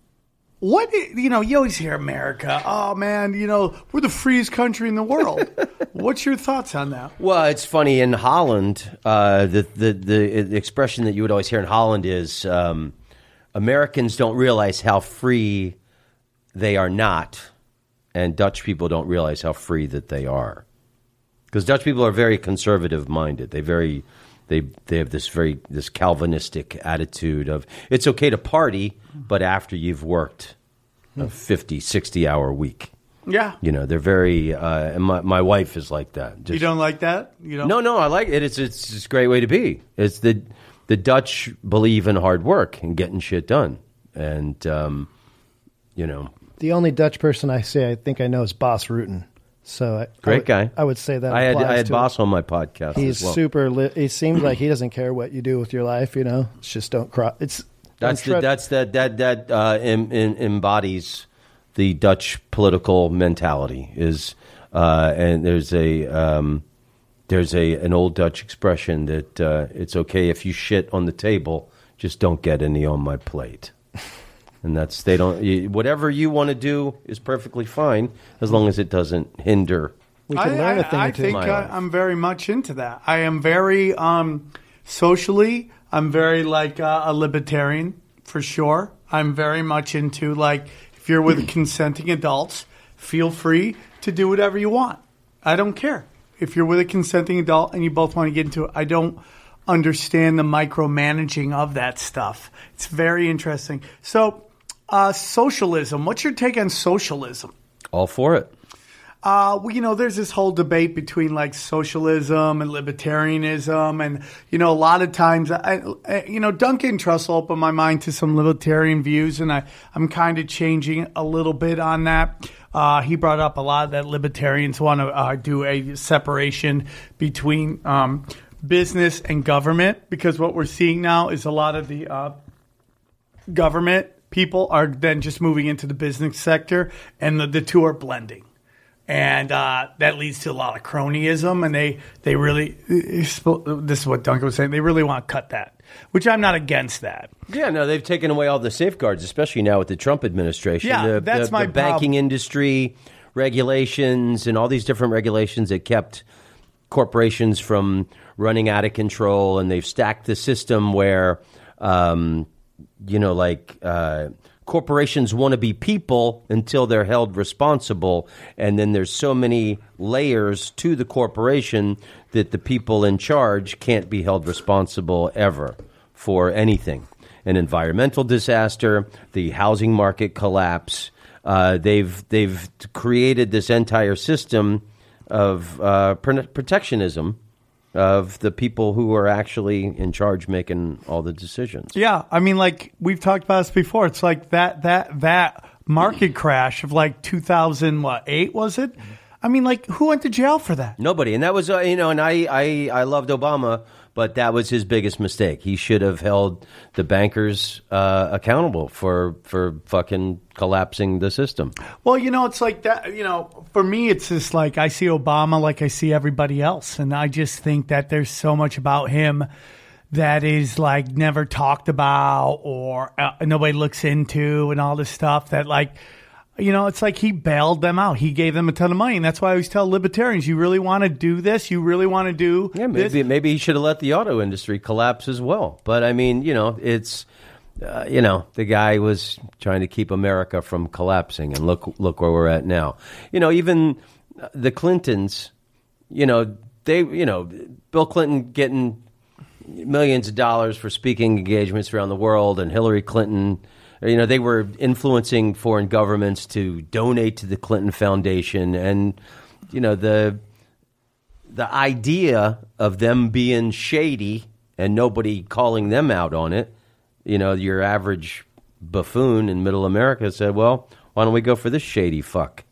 What, you know, you always hear America, oh, man, you know, we're the freest country in the world. What's your thoughts on that? Well, it's funny. In Holland, uh, the, the, the expression that you would always hear in Holland is um, Americans don't realize how free they are not, and Dutch people don't realize how free that they are. Because Dutch people are very conservative-minded. They very... They they have this very this Calvinistic attitude of it's okay to party, but after you've worked a fifty, sixty hour week. Yeah. You know, they're very, uh, and my, my wife is like that. Just, you don't like that? You don't? No, no, I like it. It's, it's, it's a great way to be. It's the, the Dutch believe in hard work and getting shit done. And, um, you know. The only Dutch person I say I think I know is Bas Rutten. So I, Great I would, guy. I would say that I had applies I had to Boss him. on my podcast. He's as well. super. Li- it seems like he doesn't care what you do with your life. You know, it's just don't cross. It's That's don't the, tread- that's that that that uh, em, em, embodies the Dutch political mentality. Is uh, and there's a um, there's a an old Dutch expression that uh, it's okay if you shit on the table, just don't get any on my plate. And that's they don't you, whatever you want to do is perfectly fine as long as it doesn't hinder. we can I, learn a I- thing I or two. think My I, life. I'm very much into that. I am very um, socially. I'm very like uh, a libertarian for sure. I'm very much into like if you're with consenting adults, feel free to do whatever you want. I don't care if you're with a consenting adult and you both want to get into it. I don't understand the micromanaging of that stuff. It's very interesting. So, uh, socialism. What's your take on socialism? All for it. Uh, well, you know, there's this whole debate between like socialism and libertarianism, and you know, a lot of times, I, I, you know, Duncan Trussell opened my mind to some libertarian views, and I, I'm kind of changing a little bit on that. Uh, he brought up a lot that libertarians want to uh, do a separation between um, business and government, because what we're seeing now is a lot of the uh, government people are then just moving into the business sector, and the, the two are blending. And uh, that leads to a lot of cronyism, and they, they really, this is what Duncan was saying, they really want to cut that, which I'm not against that. Yeah, no, they've taken away all the safeguards, especially now with the Trump administration. Yeah, the, that's the, my the banking problem. industry regulations and all these different regulations that kept corporations from running out of control, and they've stacked the system where, um, you know, like uh, corporations want to be people until they're held responsible, and then there's so many layers to the corporation that the people in charge can't be held responsible ever for anything. An environmental disaster, the housing market collapse. Uh, they've they've created this entire system of uh, pr- protectionism of the people who are actually in charge making all the decisions. Yeah, I mean, like we've talked about this before. It's like that that that market crash of like two thousand what eight was it? I mean, like who went to jail for that? Nobody, and that was uh, you know, and I, I I loved Obama, but that was his biggest mistake. He should have held the bankers uh, accountable for for fucking collapsing the system. Well, you know, it's like that. You know, for me, it's just like I see Obama like I see everybody else, and I just think that there's so much about him that is like never talked about or uh, nobody looks into, and all this stuff that like. You know, it's like he bailed them out. He gave them a ton of money. And that's why I always tell libertarians, you really want to do this? You really want to do Yeah, maybe this? maybe he should have let the auto industry collapse as well. But I mean, you know, it's uh, you know, the guy was trying to keep America from collapsing, and look look where we're at now. You know, even the Clintons, you know, they you know, Bill Clinton getting millions of dollars for speaking engagements around the world, and Hillary Clinton. You know, they were influencing foreign governments to donate to the Clinton Foundation, and you know the the idea of them being shady and nobody calling them out on it. You know, your average buffoon in Middle America said, "Well, why don't we go for this shady fuck?"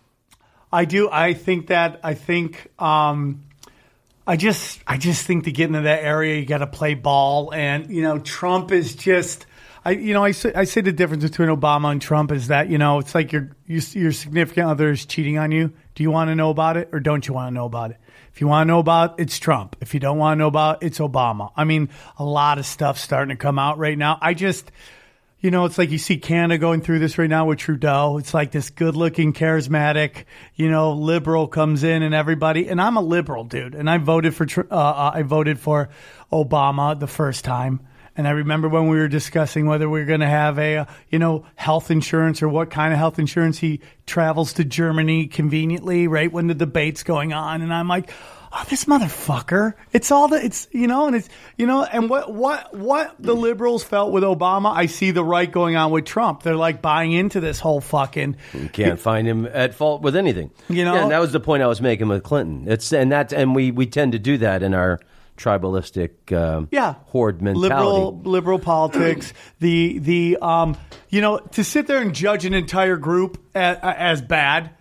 I do. I think that. I think. Um, I just. I just think to get into that area, you got to play ball, and you know, Trump is just. I, you know, I say, I say the difference between Obama and Trump is that, you know, it's like your, your your significant other is cheating on you. Do you want to know about it or don't you want to know about it? If you want to know about it, it's Trump. If you don't want to know about it, it's Obama. I mean, a lot of stuff starting to come out right now. I just, you know, it's like you see Canada going through this right now with Trudeau. It's like this good-looking, charismatic, you know, liberal comes in and everybody. And I'm a liberal, dude. And I voted for uh, I voted for Obama the first time. And I remember when we were discussing whether we were going to have a, uh, you know, health insurance or what kind of health insurance. He travels to Germany conveniently, right, when the debate's going on. And I'm like, oh, this motherfucker. It's all the, it's, you know, and it's, you know, and what, what, what the liberals felt with Obama, I see the right going on with Trump. They're like buying into this whole fucking. You can't find him at fault with anything. You know? Yeah, and that was the point I was making with Clinton. It's, and that, and we, we tend to do that in our tribalistic uh, yeah. horde mentality. Liberal, liberal politics. the, the, um, you know, to sit there and judge an entire group as, as bad,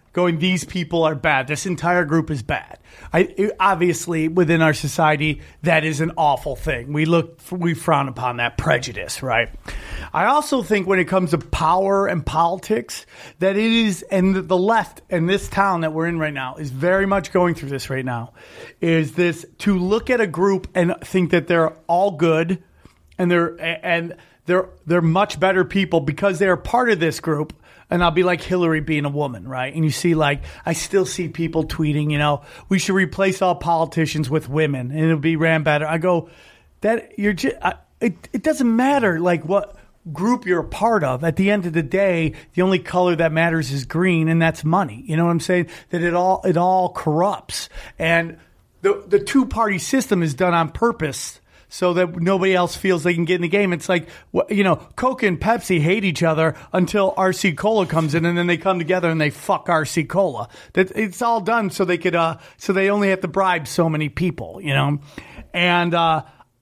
going, these people are bad. This entire group is bad. I, it, obviously, within our society, that is an awful thing. We look, we frown upon that prejudice, right? I also think when it comes to power and politics, that it is, and the left in this town that we're in right now is very much going through this right now, is this to look at a group and think that they're all good and they're, and they're, they're much better people because they're part of this group. And I'll be like Hillary being a woman, right? And you see, like, I still see people tweeting, you know, we should replace all politicians with women and it'll be ran better. I go, that you're just, I, it, it doesn't matter, like, what group you're a part of. At the end of the day, the only color that matters is green, and that's money. You know what I'm saying? That it all, it all corrupts. And the, the two-party system is done on purpose so that nobody else feels they can get in the game. It's like, you know, Coke and Pepsi hate each other until R C Cola comes in, and then they come together and they fuck R C Cola. That it's all done so they could, uh, so they only have to bribe so many people, you know. And uh,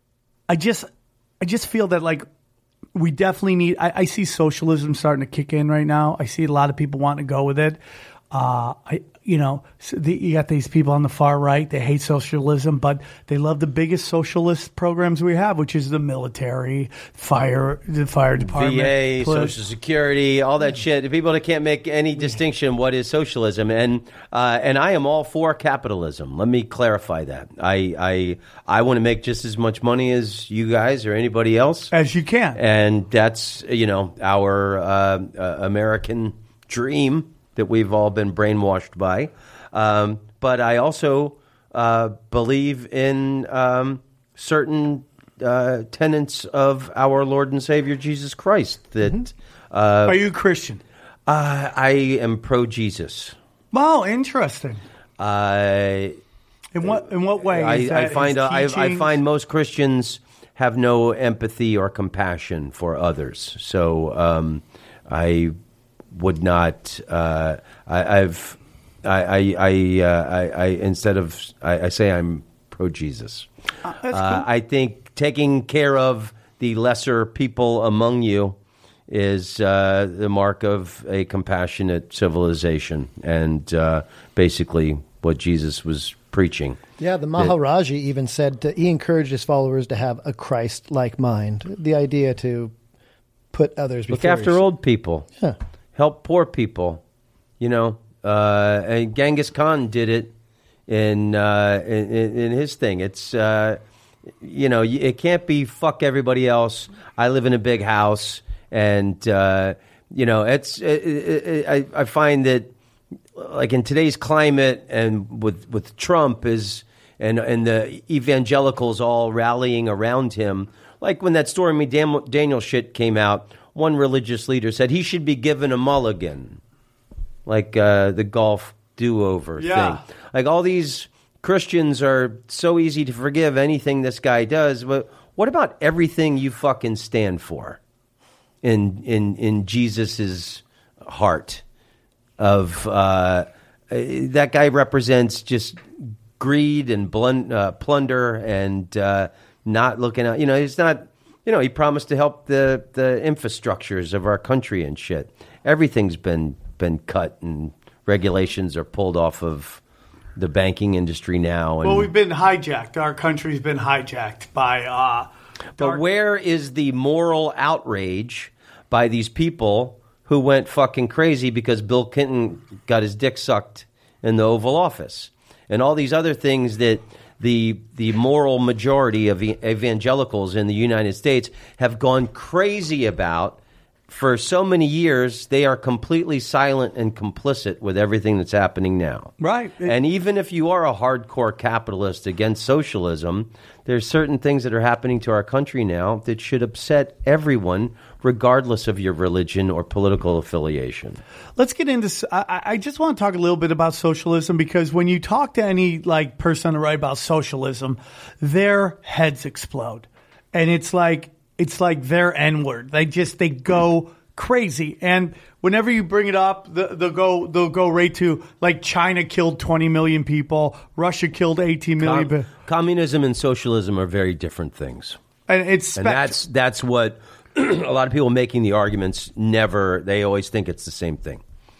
I just, I just feel that, like, we definitely need. I, I see socialism starting to kick in right now. I see a lot of people wanting to go with it. Uh, I, you know, so the, you got these people on the far right. They hate socialism, but they love the biggest socialist programs we have, which is the military, fire, the fire department, V A, police. Social Security, all that shit. The people that can't make any distinction what is socialism, and uh, and I am all for capitalism. Let me clarify that. I I I want to make just as much money as you guys or anybody else as you can, and that's, you know, our uh, uh, American dream that we've all been brainwashed by. Um, but I also uh, believe in um, certain uh, tenets of our Lord and Savior Jesus Christ. That mm-hmm. uh, Are you a Christian? Uh, I am pro-Jesus. Wow, interesting. Uh, in what in what way? I, Is that I find uh, I, I teachings? find most Christians have no empathy or compassion for others. So um, I would not. Uh, I, I've. I. I. I, uh, I, I instead of. I, I say I'm pro Jesus. Uh, that's uh, cool. I think taking care of the lesser people among you is uh, the mark of a compassionate civilization, and uh, basically what Jesus was preaching. Yeah, the Maharaji even said to, he encouraged his followers to have a Christ-like mind. The idea to put others Look before after yourself. old people. Yeah. Help poor people. You know, uh, and Genghis Khan did it in uh, in, in his thing. It's uh, you know, it can't be fuck everybody else. I live in a big house, and uh, you know, it's it, it, it, I I find that, like, in today's climate and with with Trump is and and the evangelicals all rallying around him, like when that Stormy Dam- Daniel shit came out. One religious leader said he should be given a mulligan, like uh, the golf do-over yeah. thing. Like, all these Christians are so easy to forgive anything this guy does, but what about everything you fucking stand for in in in Jesus's heart? Of uh, that guy represents just greed and blun- uh, plunder and uh, not looking out. You know, he's not. You know, he promised to help the, the infrastructures of our country and shit. Everything's been been cut, and regulations are pulled off of the banking industry now. And, well, we've been hijacked. Our country's been hijacked by. Uh, but dark- where is the moral outrage by these people who went fucking crazy because Bill Clinton got his dick sucked in the Oval Office, and all these other things that the the moral majority of evangelicals in the United States have gone crazy about for so many years? They are completely silent and complicit with everything that's happening now. Right. And even if you are a hardcore capitalist against socialism, there's certain things that are happening to our country now that should upset everyone, regardless of your religion or political affiliation. Let's get into. I, I just want to talk a little bit about socialism, because when you talk to any like person on the right about socialism, their heads explode, and it's like it's like their N-word. They just they go crazy, and whenever you bring it up, they'll go they'll go right to like China killed twenty million people, Russia killed eighteen million. Com- communism and socialism are very different things, and it's spect- and that's that's what. A lot of people making the arguments never, they always think it's the same thing.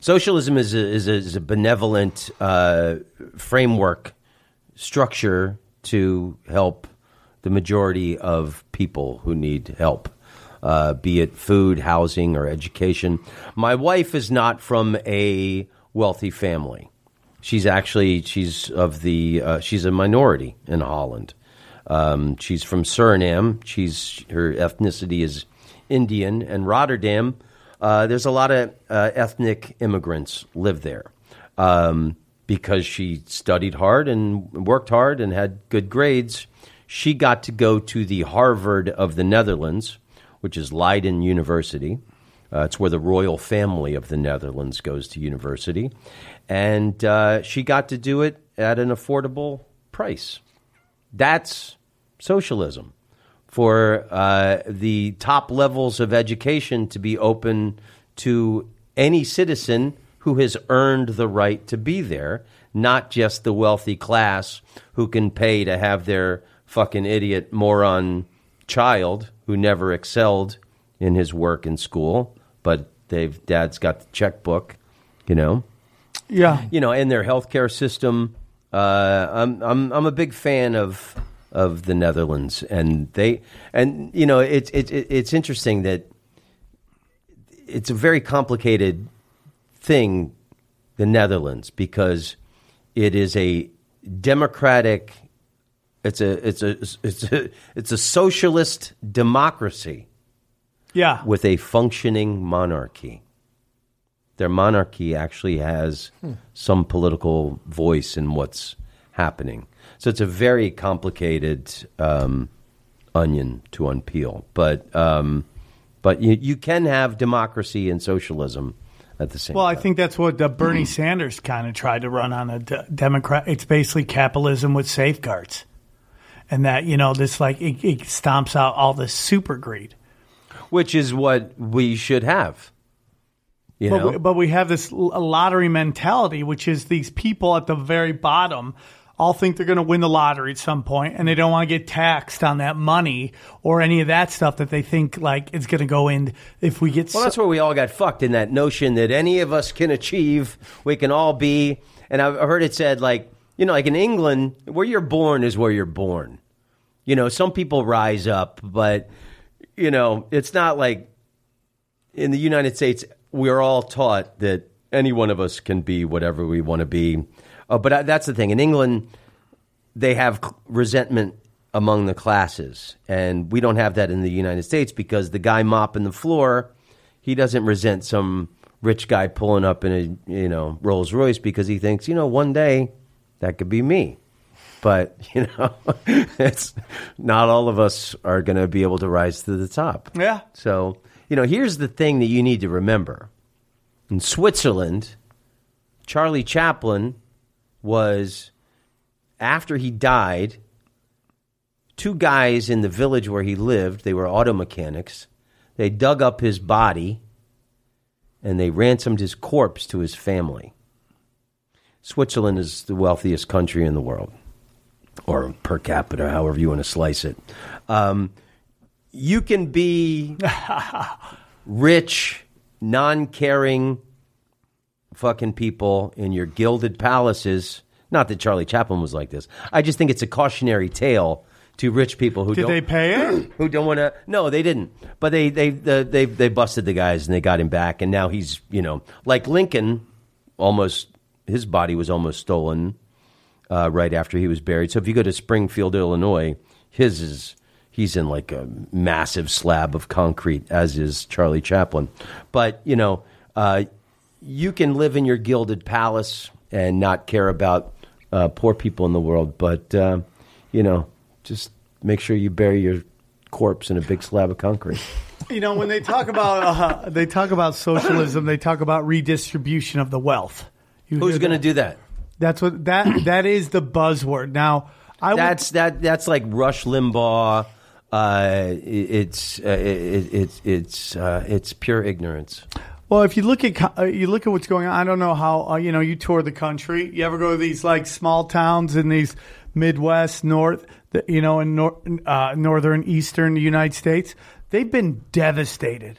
Socialism is a, is a, is a benevolent uh, framework structure to help the majority of people who need help, uh, be it food, housing, or education. My wife is not from a wealthy family. She's actually she's of the uh, she's a minority in Holland. Um, she's from Suriname. She's her ethnicity is Indian, and Rotterdam. Uh, there's a lot of uh, ethnic immigrants live there um, because she studied hard and worked hard and had good grades. She got to go to the Harvard of the Netherlands, which is Leiden University. Uh, it's where the royal family of the Netherlands goes to university. And uh, she got to do it at an affordable price. That's socialism. For uh, the top levels of education to be open to any citizen who has earned the right to be there, not just the wealthy class who can pay to have their fucking idiot moron child who never excelled in his work in school, but they've dad's got the checkbook, you know. Yeah, you know, and their healthcare system. Uh, I'm I'm I'm a big fan of of the Netherlands, and they and you know it's it's it's interesting that it's a very complicated thing, the Netherlands, because it is a democratic. It's a it's a it's a it's a socialist democracy. Yeah, with a functioning monarchy. Their monarchy actually has hmm. some political voice in what's happening. So it's a very complicated um, onion to unpeel. But um, but you, you can have democracy and socialism at the same well, time. Well, I think that's what uh, Bernie Sanders kind of tried to run on a de- Democrat. It's basically capitalism with safeguards. And that, you know, this like it, it stomps out all the super greed. Which is what we should have. You but, know? we, but we have this lottery mentality, which is these people at the very bottom all think they're going to win the lottery at some point, and they don't want to get taxed on that money or any of that stuff that they think like is going to go in if we get. Well, so- that's where we all got fucked, in that notion that any of us can achieve, we can all be. And I've heard it said, like, you know, like in England, where you're born is where you're born. You know, some people rise up, but, you know, it's not like in the United States, we're all taught that any one of us can be whatever we want to be. Uh, but that's the thing. In England, they have resentment among the classes. And we don't have that in the United States, because the guy mopping the floor, he doesn't resent some rich guy pulling up in a, you know, Rolls Royce, because he thinks, you know, one day that could be me. But, you know, it's not all of us are going to be able to rise to the top. Yeah. So, you know, here's the thing that you need to remember. In Switzerland, Charlie Chaplin was, after he died, two guys in the village where he lived, they were auto mechanics, they dug up his body and they ransomed his corpse to his family. Switzerland is the wealthiest country in the world, or per capita, however you want to slice it. Um, you can be rich, non-caring fucking people in your gilded palaces. Not that Charlie Chaplin was like this. I just think it's a cautionary tale to rich people who Did don't. they pay it? Who don't want to? No, they didn't. But they they they they they busted the guys and they got him back. And now he's, you know, like Lincoln. Almost his body was almost stolen uh, right after he was buried. So if you go to Springfield, Illinois, his is. He's in like a massive slab of concrete, as is Charlie Chaplin. But, you know, uh, you can live in your gilded palace and not care about uh, poor people in the world. But, uh, you know, just make sure you bury your corpse in a big slab of concrete. You know, when they talk about uh, they talk about socialism, they talk about redistribution of the wealth. You Who's going to do that? That's what that that is the buzzword. Now, I that's would, that that's like Rush Limbaugh. Uh, it's uh, it, it, it's uh, it's pure ignorance. Well, if you look at uh, you look at what's going on, I don't know how uh, you know you tour the country. You ever go to these like small towns in these Midwest, North, the, you know, in nor- uh, northern, eastern United States? They've been devastated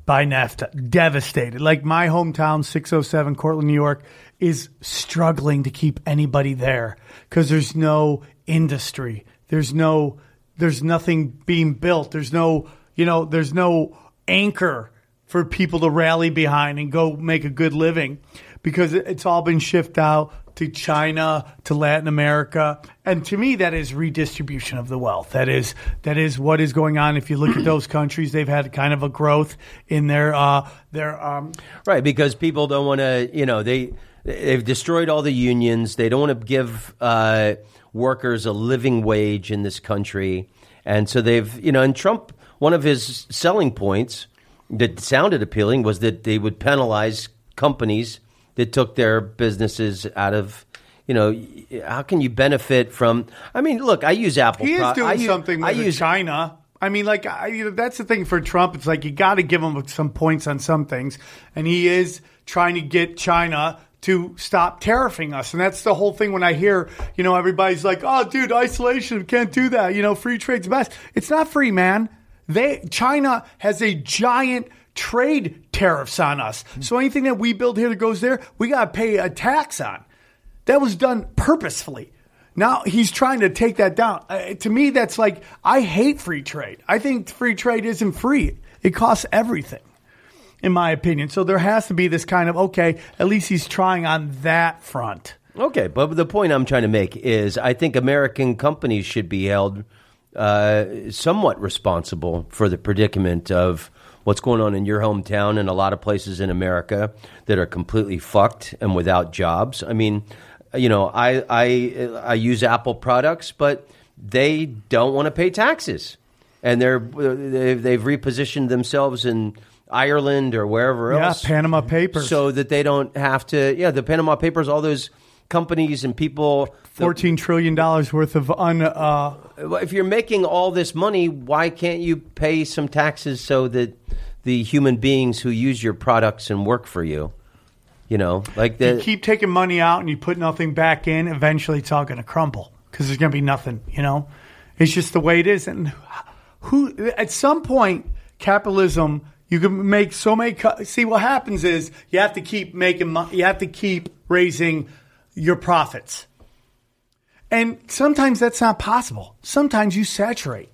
by NAFTA. Devastated. Like my hometown, six oh seven Cortland, New York, is struggling to keep anybody there because there's no industry. There's no, there's nothing being built. There's no, you know, there's no anchor for people to rally behind and go make a good living because it's all been shifted out to China, to Latin America. And to me, that is redistribution of the wealth. That is that is what is going on. If you look at those countries, they've had kind of a growth in their uh, their um, right, because people don't want to, you know, they they've destroyed all the unions. They don't want to give uh, workers a living wage in this country, and so they've, you know, and Trump, one of his selling points that sounded appealing was that they would penalize companies that took their businesses out of, you know, how can you benefit from? I mean, look, I use Apple. He is pro- doing I use, something with I use, China. I mean, like, I, you know, that's the thing for Trump. It's like you got to give him some points on some things. And he is trying to get China to stop tariffing us. And that's the whole thing when I hear, you know, everybody's like, oh, dude, isolation, can't do that. You know, free trade's best. It's not free, man. They China has a giant trade tariffs on us. So anything that we build here that goes there, we got to pay a tax on. That was done purposefully. Now he's trying to take that down. Uh, to me, that's like, I hate free trade. I think free trade isn't free. It costs everything, in my opinion. So there has to be this kind of, okay, at least he's trying on that front. Okay, but the point I'm trying to make is I think American companies should be held uh, somewhat responsible for the predicament of what's going on in your hometown and a lot of places in America that are completely fucked and without jobs. I mean, you know, I I, I use Apple products, but they don't want to pay taxes, and they're they've, they've repositioned themselves in Ireland or wherever else. Yeah, Panama Papers, so that they don't have to. Yeah, the Panama Papers, all those companies and people. Fourteen trillion dollars worth of un. Uh, if you're making all this money, why can't you pay some taxes so that the human beings who use your products and work for you, you know, like the, you keep taking money out and you put nothing back in, eventually it's all going to crumble because there's going to be nothing, you know. It's just the way it is. And who, at some point, capitalism, you can make so many, see what happens is you have to keep making money, you have to keep raising your profits. And sometimes that's not possible. Sometimes you saturate.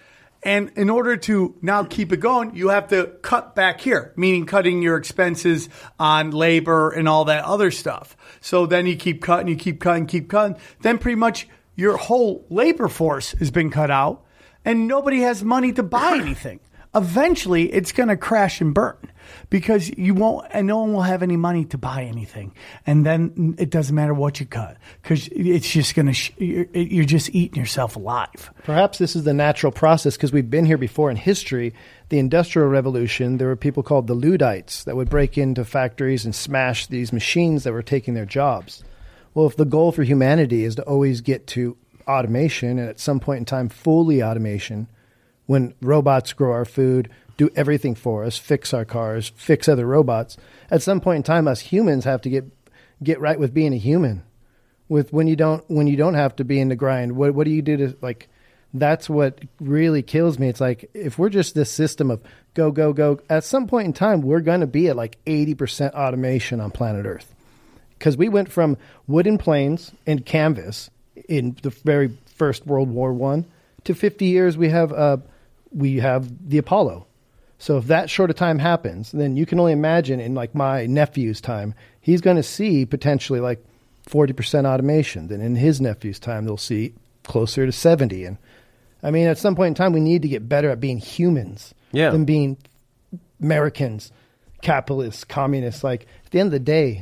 And in order to now keep it going, you have to cut back here, meaning cutting your expenses on labor and all that other stuff. So then you keep cutting, you keep cutting, keep cutting. Then pretty much your whole labor force has been cut out and nobody has money to buy anything. Eventually, it's going to crash and burn because you won't, and no one will have any money to buy anything. And then it doesn't matter what you cut because it's just going to, sh- you're, you're just eating yourself alive. Perhaps this is the natural process because we've been here before in history. The Industrial Revolution, there were people called the Luddites that would break into factories and smash these machines that were taking their jobs. Well, if the goal for humanity is to always get to automation and at some point in time fully automation, when robots grow our food, do everything for us, fix our cars, fix other robots, at some point in time, us humans have to get get right with being a human. With when you don't when you don't have to be in the grind, what what do you do to, like, that's what really kills me. It's like if we're just this system of go go go, at some point in time we're going to be at like eighty percent automation on planet Earth, because we went from wooden planes and canvas in the very first World War One to fifty years we have uh we have the Apollo. So if that short of time happens, then you can only imagine in like my nephew's time, he's going to see potentially like forty percent automation. Then in his nephew's time, they'll see closer to seventy. And I mean, at some point in time, we need to get better at being humans yeah. than being Americans, capitalists, communists. Like at the end of the day,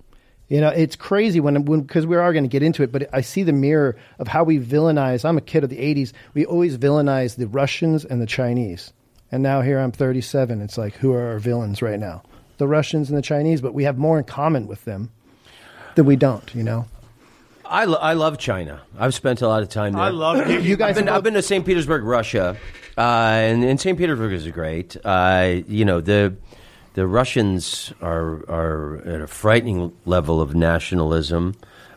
you know, it's crazy when, when because we are going to get into it, but I see the mirror of how we villainize. I'm a kid of the eighties. We always villainize the Russians and the Chinese. And now here I'm thirty-seven. It's like, who are our villains right now? The Russians and the Chinese, but we have more in common with them than we don't, you know? I, lo- I love China. I've spent a lot of time there. I love it. You guys I've been, have- I've been to Saint Petersburg, Russia, uh, and, and Saint Petersburg is great. Uh, you know, the the Russians are are at a frightening level of nationalism.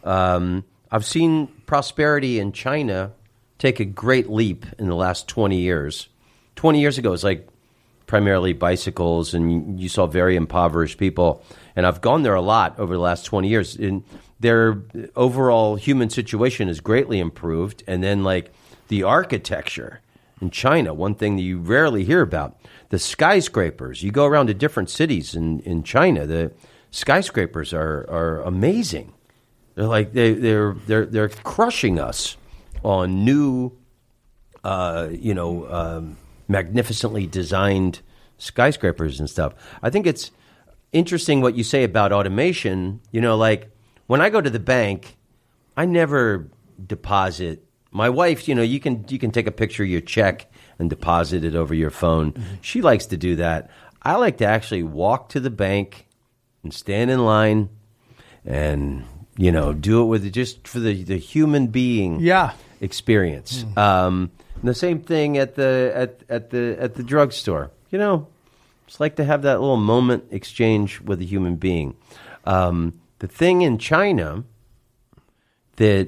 Um, I've seen prosperity in China take a great leap in the last twenty years. twenty years ago, it was like primarily bicycles, and you, you saw very impoverished people. And I've gone there a lot over the last twenty years. And their overall human situation is greatly improved. And then, like, the architecture in China, one thing that you rarely hear about, the skyscrapers. You go around to different cities in, in China, the skyscrapers are, are amazing. They're like they they're they're they're crushing us on new, uh, you know, um, magnificently designed skyscrapers and stuff. I think it's interesting what you say about automation. You know, like when I go to the bank, I never deposit. My wife, you know, you can you can take a picture of your check and deposit it over your phone. Mm-hmm. She likes to do that. I like to actually walk to the bank and stand in line and, you know, do it with just for the, the human being yeah. experience. Mm-hmm. Um, and the same thing at the at, at the at the drugstore. You know, just like to have that little moment exchange with a human being. Um, the thing in China that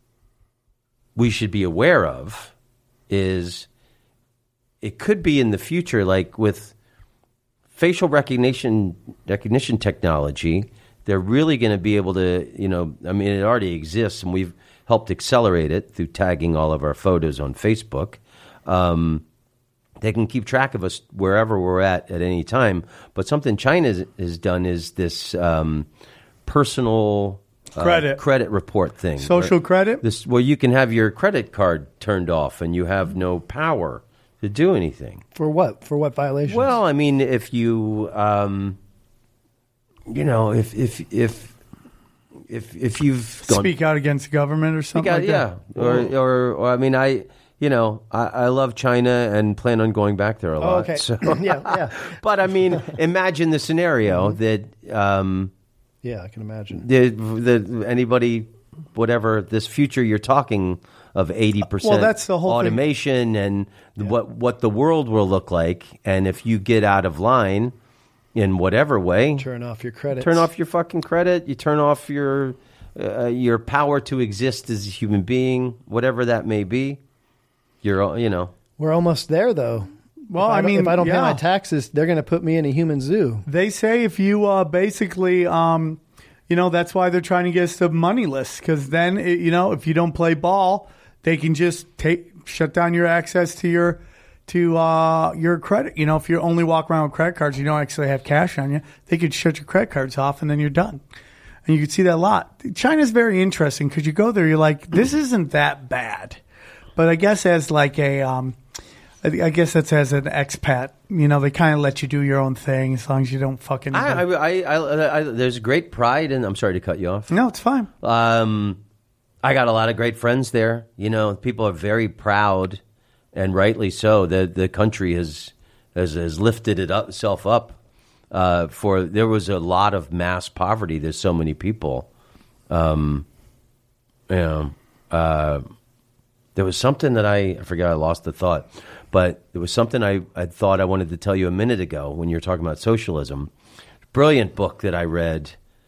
we should be aware of is it could be in the future, like with facial recognition recognition technology, they're really going to be able to, you know, I mean, it already exists, and we've helped accelerate it through tagging all of our photos on Facebook. Um, they can keep track of us wherever we're at at any time. But something China has, has done is this um, personal uh, credit credit report thing. Social where, credit? This, where you can have your credit card turned off and you have no power to do anything. For what? For what violations? Well, I mean, if you, um, you know, if if if if if you've gone, speak out against the government or something, out, like yeah, that. or, or or I mean, I, you know, I, I love China and plan on going back there a lot. Oh, okay. So. yeah, yeah. But I mean, imagine the scenario that, um, yeah, I can imagine the, the anybody, whatever this future you're talking of eighty percent well, that's the whole automation thing. and yeah. what what the world will look like, and if you get out of line in whatever way, turn off your credit, turn off your fucking credit, you turn off your uh, your power to exist as a human being, whatever that may be. You're, you know, we're almost there though. Well, I, I mean, if I don't yeah. pay my taxes, they're going to put me in a human zoo. They say if you uh, basically, um, you know, that's why they're trying to get us to moneyless, because then, it, you know, if you don't play ball, they can just take shut down your access to your to uh, your credit. You know, if you only walk around with credit cards, you don't actually have cash on you, they could shut your credit cards off, and then you're done. And you can see that a lot. China's very interesting because you go there, you're like, this isn't that bad. But I guess as like a, um, I guess that's as an expat, you know, they kind of let you do your own thing as long as you don't fucking. I, I, I, I, I, there's great pride, and I'm sorry to cut you off. No, it's fine. Um, I got a lot of great friends there. You know, people are very proud, and rightly so. The the country has has, has lifted it up, itself up. Uh, for there was a lot of mass poverty. There's so many people. Um, you know, uh, there was something that I, I forgot. I lost the thought, but there was something I, I thought I wanted to tell you a minute ago when you were talking about socialism. Brilliant book that I read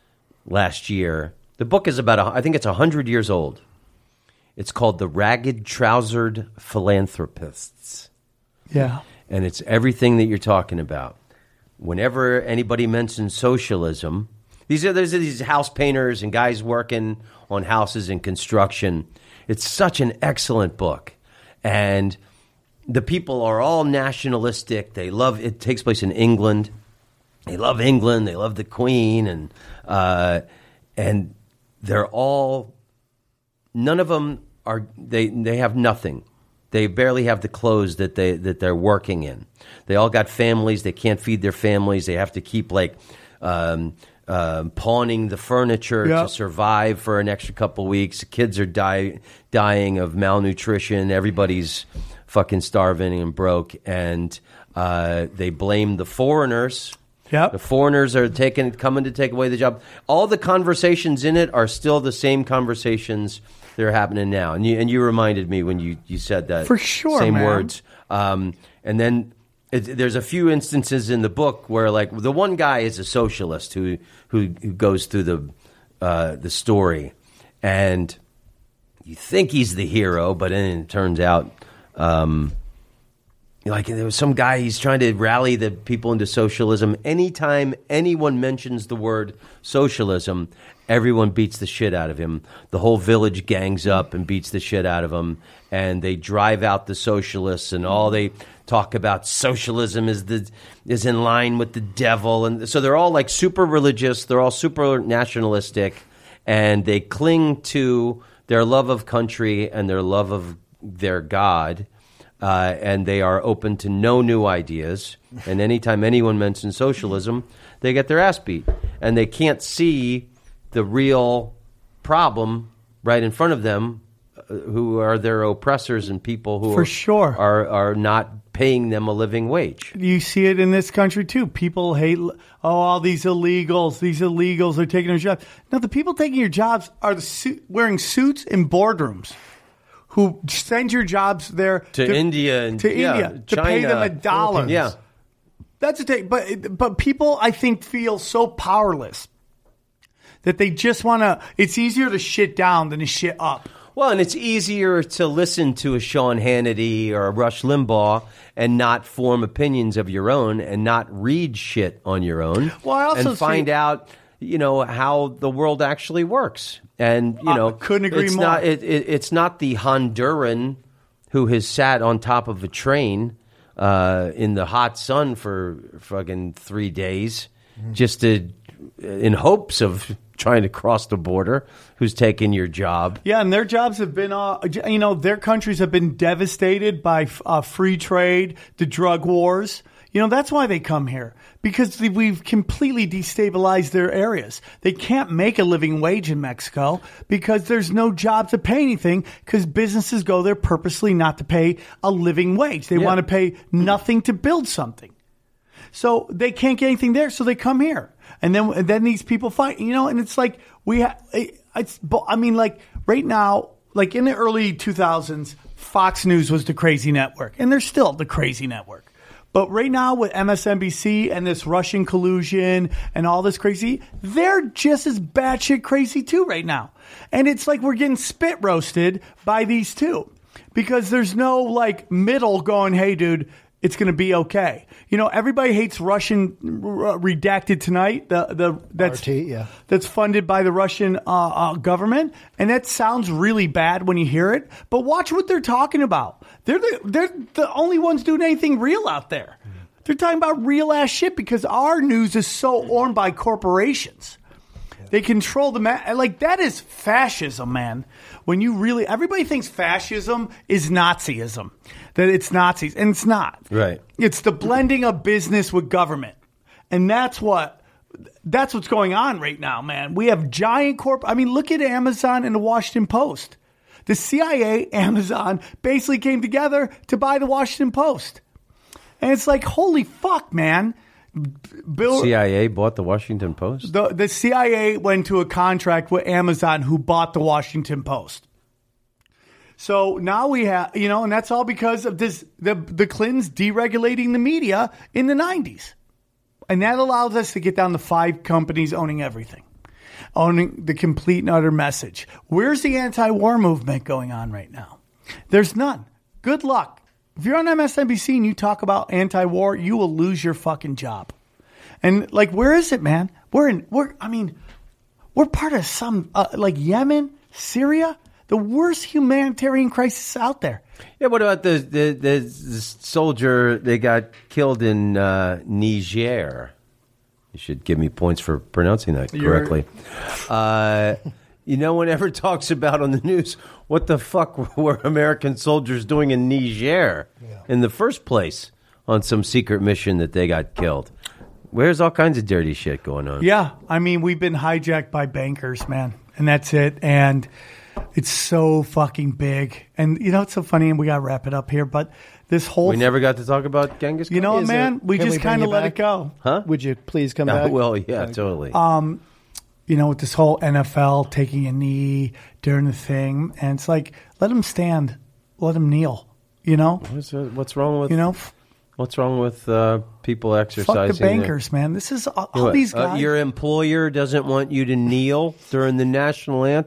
last year. The book is about, a, I think it's one hundred years old. It's called The Ragged Trousered Philanthropists. Yeah. And it's everything that you're talking about. Whenever anybody mentions socialism, these are there's these house painters and guys working on houses and construction. It's such an excellent book. And the people are all nationalistic. They love, it takes place in England. They love England. They love the Queen. And, uh, and they're all, none of them are, they, they have nothing. They barely have the clothes that they that they're working in. They all got families. They can't feed their families. They have to keep like um, uh, pawning the furniture yep. to survive for an extra couple weeks. The kids are die, dying of malnutrition. Everybody's fucking starving and broke. And uh, they blame the foreigners. Yep. The foreigners are taking coming to take away the job. All the conversations in it are still the same conversations that are happening now. And you and you reminded me when you, you said that. For sure, Same man. words. Um, and then it, there's a few instances in the book where, like, the one guy is a socialist who who, who goes through the uh, the story, and you think he's the hero, but then it turns out, um, like there was some guy, he's trying to rally the people into socialism. Anytime anyone mentions the word socialism, everyone beats the shit out of him. The whole village gangs up and beats the shit out of him, and they drive out the socialists, and all they talk about socialism is the is in line with the devil. And so they're all like super religious, they're all super nationalistic, and they cling to their love of country and their love of their God. Uh, and they are open to no new ideas. And anytime anyone mentions socialism, they get their ass beat. And they can't see the real problem right in front of them, uh, who are their oppressors and people who For are, sure. are are not paying them a living wage. You see it in this country, too. People hate, oh, all these illegals. These illegals are taking their jobs. No, the people taking your jobs are the su- wearing suits in boardrooms, who send your jobs there To, to India and to yeah, India to China, pay them a dollar. Yeah. That's a thing. But but people, I think, feel so powerless that they just want to. It's easier to shit down than to shit up. Well, and it's easier to listen to a Sean Hannity or a Rush Limbaugh and not form opinions of your own and not read shit on your own. Well, I also and find see- out, you know, how the world actually works. And, you Uh, know, couldn't agree it's more. Not, it, it, it's not the Honduran who has sat on top of a train uh, in the hot sun for fucking three days just to, in hopes of trying to cross the border, who's taking your job. Yeah, and their jobs have been, uh, you know, their countries have been devastated by uh, free trade, the drug wars. You know, that's why they come here, because we've completely destabilized their areas. They can't make a living wage in Mexico because there's no job to pay anything, because businesses go there purposely not to pay a living wage. They Yeah. want to pay nothing to build something. So they can't get anything there, so they come here. And then and then these people fight, you know, and it's like we ha- it's I mean, like right now, like in the early two thousands, Fox News was the crazy network, and they're still the crazy network. But right now with M S N B C and this Russian collusion and all this crazy, they're just as batshit crazy too right now. And it's like we're getting spit roasted by these two, because there's no like middle going, hey, dude, it's going to be okay. You know, everybody hates Russian r- Redacted Tonight, the the that's R T, yeah. that's funded by the Russian uh, uh, government, and that sounds really bad when you hear it. But watch what they're talking about. They're the, they're the only ones doing anything real out there. They're talking about real ass shit, because our news is so owned by corporations. They control the ma- like that is fascism, man. When you really, everybody thinks fascism is Nazism, that it's Nazis, and it's not. Right. It's the blending of business with government, and that's what that's what's going on right now, man. We have giant corp. I mean, look at Amazon and the Washington Post. The C I A, Amazon basically came together to buy the Washington Post, and it's like, holy fuck, man. Bill, C I A bought the Washington Post? The, the C I A went to a contract with Amazon, who bought the Washington Post. So now we have, you know, and that's all because of this, the, the Clintons deregulating the media in the nineties. And that allows us to get down to five companies owning everything, owning the complete and utter message. Where's the anti-war movement going on right now? There's none. Good luck. If you're on M S N B C and you talk about anti-war, you will lose your fucking job. And like, where is it, man? We're in, we're, I mean, we're part of some, uh, like Yemen, Syria, the worst humanitarian crisis out there. Yeah, what about the, the, the, the soldier that got killed in uh, Niger? You should give me points for pronouncing that correctly. Uh, you no one ever talks about on the news what the fuck were American soldiers doing in Niger yeah. in the first place on some secret mission that they got killed. Where's all kinds of dirty shit going on? Yeah, I mean, we've been hijacked by bankers, man, and that's it. And it's so fucking big. And you know, it's so funny, and we got to wrap it up here, but this whole... We never got to talk about Genghis Khan? You know, Is man, it, we just kind of let back? it go. Huh? Would you please come Oh, back? well, yeah, totally. Um, you know, with this whole N F L taking a knee during the thing, and it's like, let them stand, let them kneel, you know? What's, uh, what's wrong with... You know? What's wrong with uh, people exercising? Fuck the bankers, their... man. This is all, all what, these uh, guys. your employer doesn't want you to kneel during the national anthem?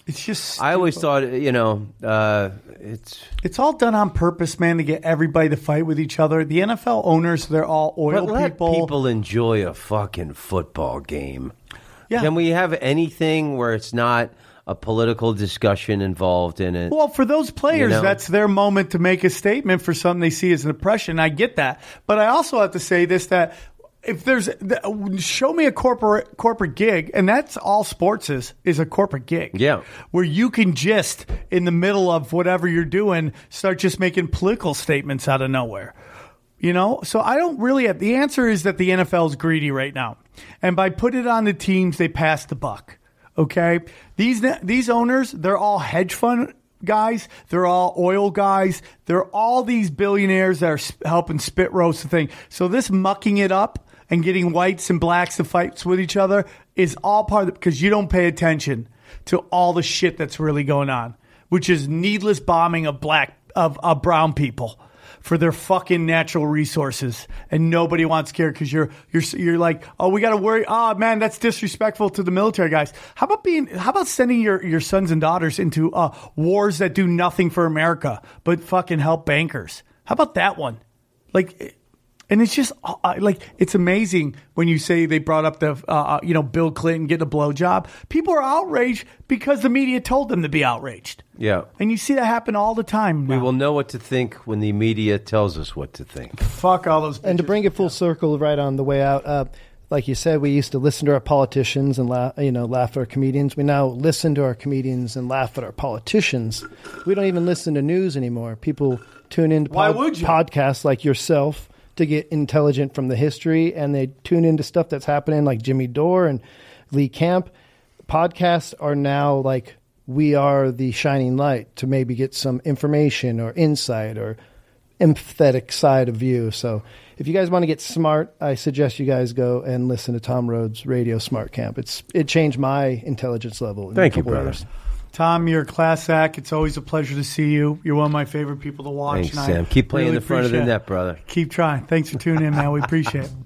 It's just I always thought, you know, uh, it's it's all done on purpose, man, to get everybody to fight with each other. The N F L owners, they're all oil but let people. people enjoy a fucking football game. Yeah. Can we have anything where it's not a political discussion involved in it? Well, for those players, You know? that's their moment to make a statement for something they see as an oppression. I get that. But I also have to say this, that if there's show me a corporate corporate gig, and that's all sports is is a corporate gig. Yeah, where you can just in the middle of whatever you're doing start just making political statements out of nowhere. You know, so I don't really have, the answer is that the N F L is greedy right now, and by putting it on the teams, they pass the buck. Okay, these these owners, they're all hedge fund guys. They're all oil guys. They're all these billionaires that are helping spit roast the thing. So this mucking it up and getting whites and blacks to fight with each other is all part of it, because you don't pay attention to all the shit that's really going on, which is needless bombing of black of, of brown people for their fucking natural resources, and nobody wants to care because you're you're you're like, oh, we got to worry. Oh man, that's disrespectful to the military guys. How about being? How about sending your, your sons and daughters into uh, wars that do nothing for America but fucking help bankers? How about that one? Like. And it's just uh, like, it's amazing when you say they brought up the, uh, you know, Bill Clinton getting a blowjob. People are outraged because the media told them to be outraged. Yeah. And you see that happen all the time now. We will know what to think when the media tells us what to think. Fuck all those bitches. And to bring it full circle right on the way out, uh, like you said, we used to listen to our politicians and laugh, you know, laugh at our comedians. We now listen to our comedians and laugh at our politicians. We don't even listen to news anymore. People tune into Why pod- would you? podcasts like yourself to get intelligent from the history, and they tune into stuff that's happening like Jimmy Dore and Lee Camp. Podcasts are now like, we are the shining light to maybe get some information or insight or empathetic side of view. So if you guys want to get smart, I suggest you guys go and listen to Tom Rhodes' Radio Smart Camp. It's it changed my intelligence level in Thank a you, couple brother. years. Tom, you're a class act. It's always a pleasure to see you. You're one of my favorite people to watch. Thanks, and I Sam. Keep playing really the front of the appreciate it. net, brother. Keep trying. Thanks for tuning in, man. We appreciate it.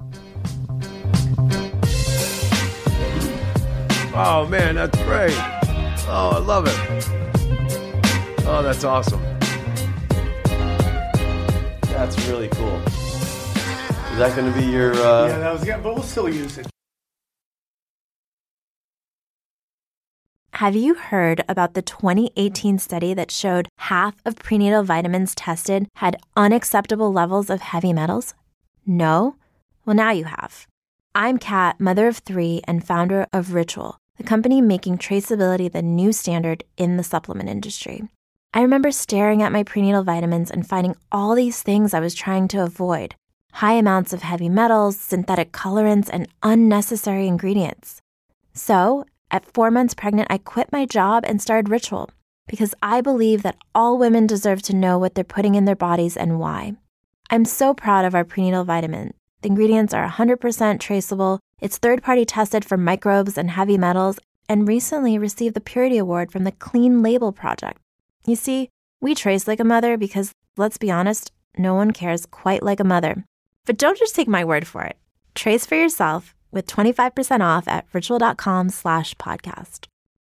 Oh, man, that's great. Oh, I love it. Oh, that's awesome. That's really cool. Is that going to be your... Uh... Yeah, that was good, but we'll still use it. Have you heard about the twenty eighteen study that showed half of prenatal vitamins tested had unacceptable levels of heavy metals? No? Well, now you have. I'm Kat, mother of three and founder of Ritual, the company making traceability the new standard in the supplement industry. I remember staring at my prenatal vitamins and finding all these things I was trying to avoid. High amounts of heavy metals, synthetic colorants, and unnecessary ingredients. So, at four months pregnant, I quit my job and started Ritual because I believe that all women deserve to know what they're putting in their bodies and why. I'm so proud of our prenatal vitamin. The ingredients are one hundred percent traceable, it's third-party tested for microbes and heavy metals, and recently received the Purity Award from the Clean Label Project. You see, we trace like a mother because, let's be honest, no one cares quite like a mother. But don't just take my word for it. Trace for yourself with twenty-five percent off at ritual.com slash podcast.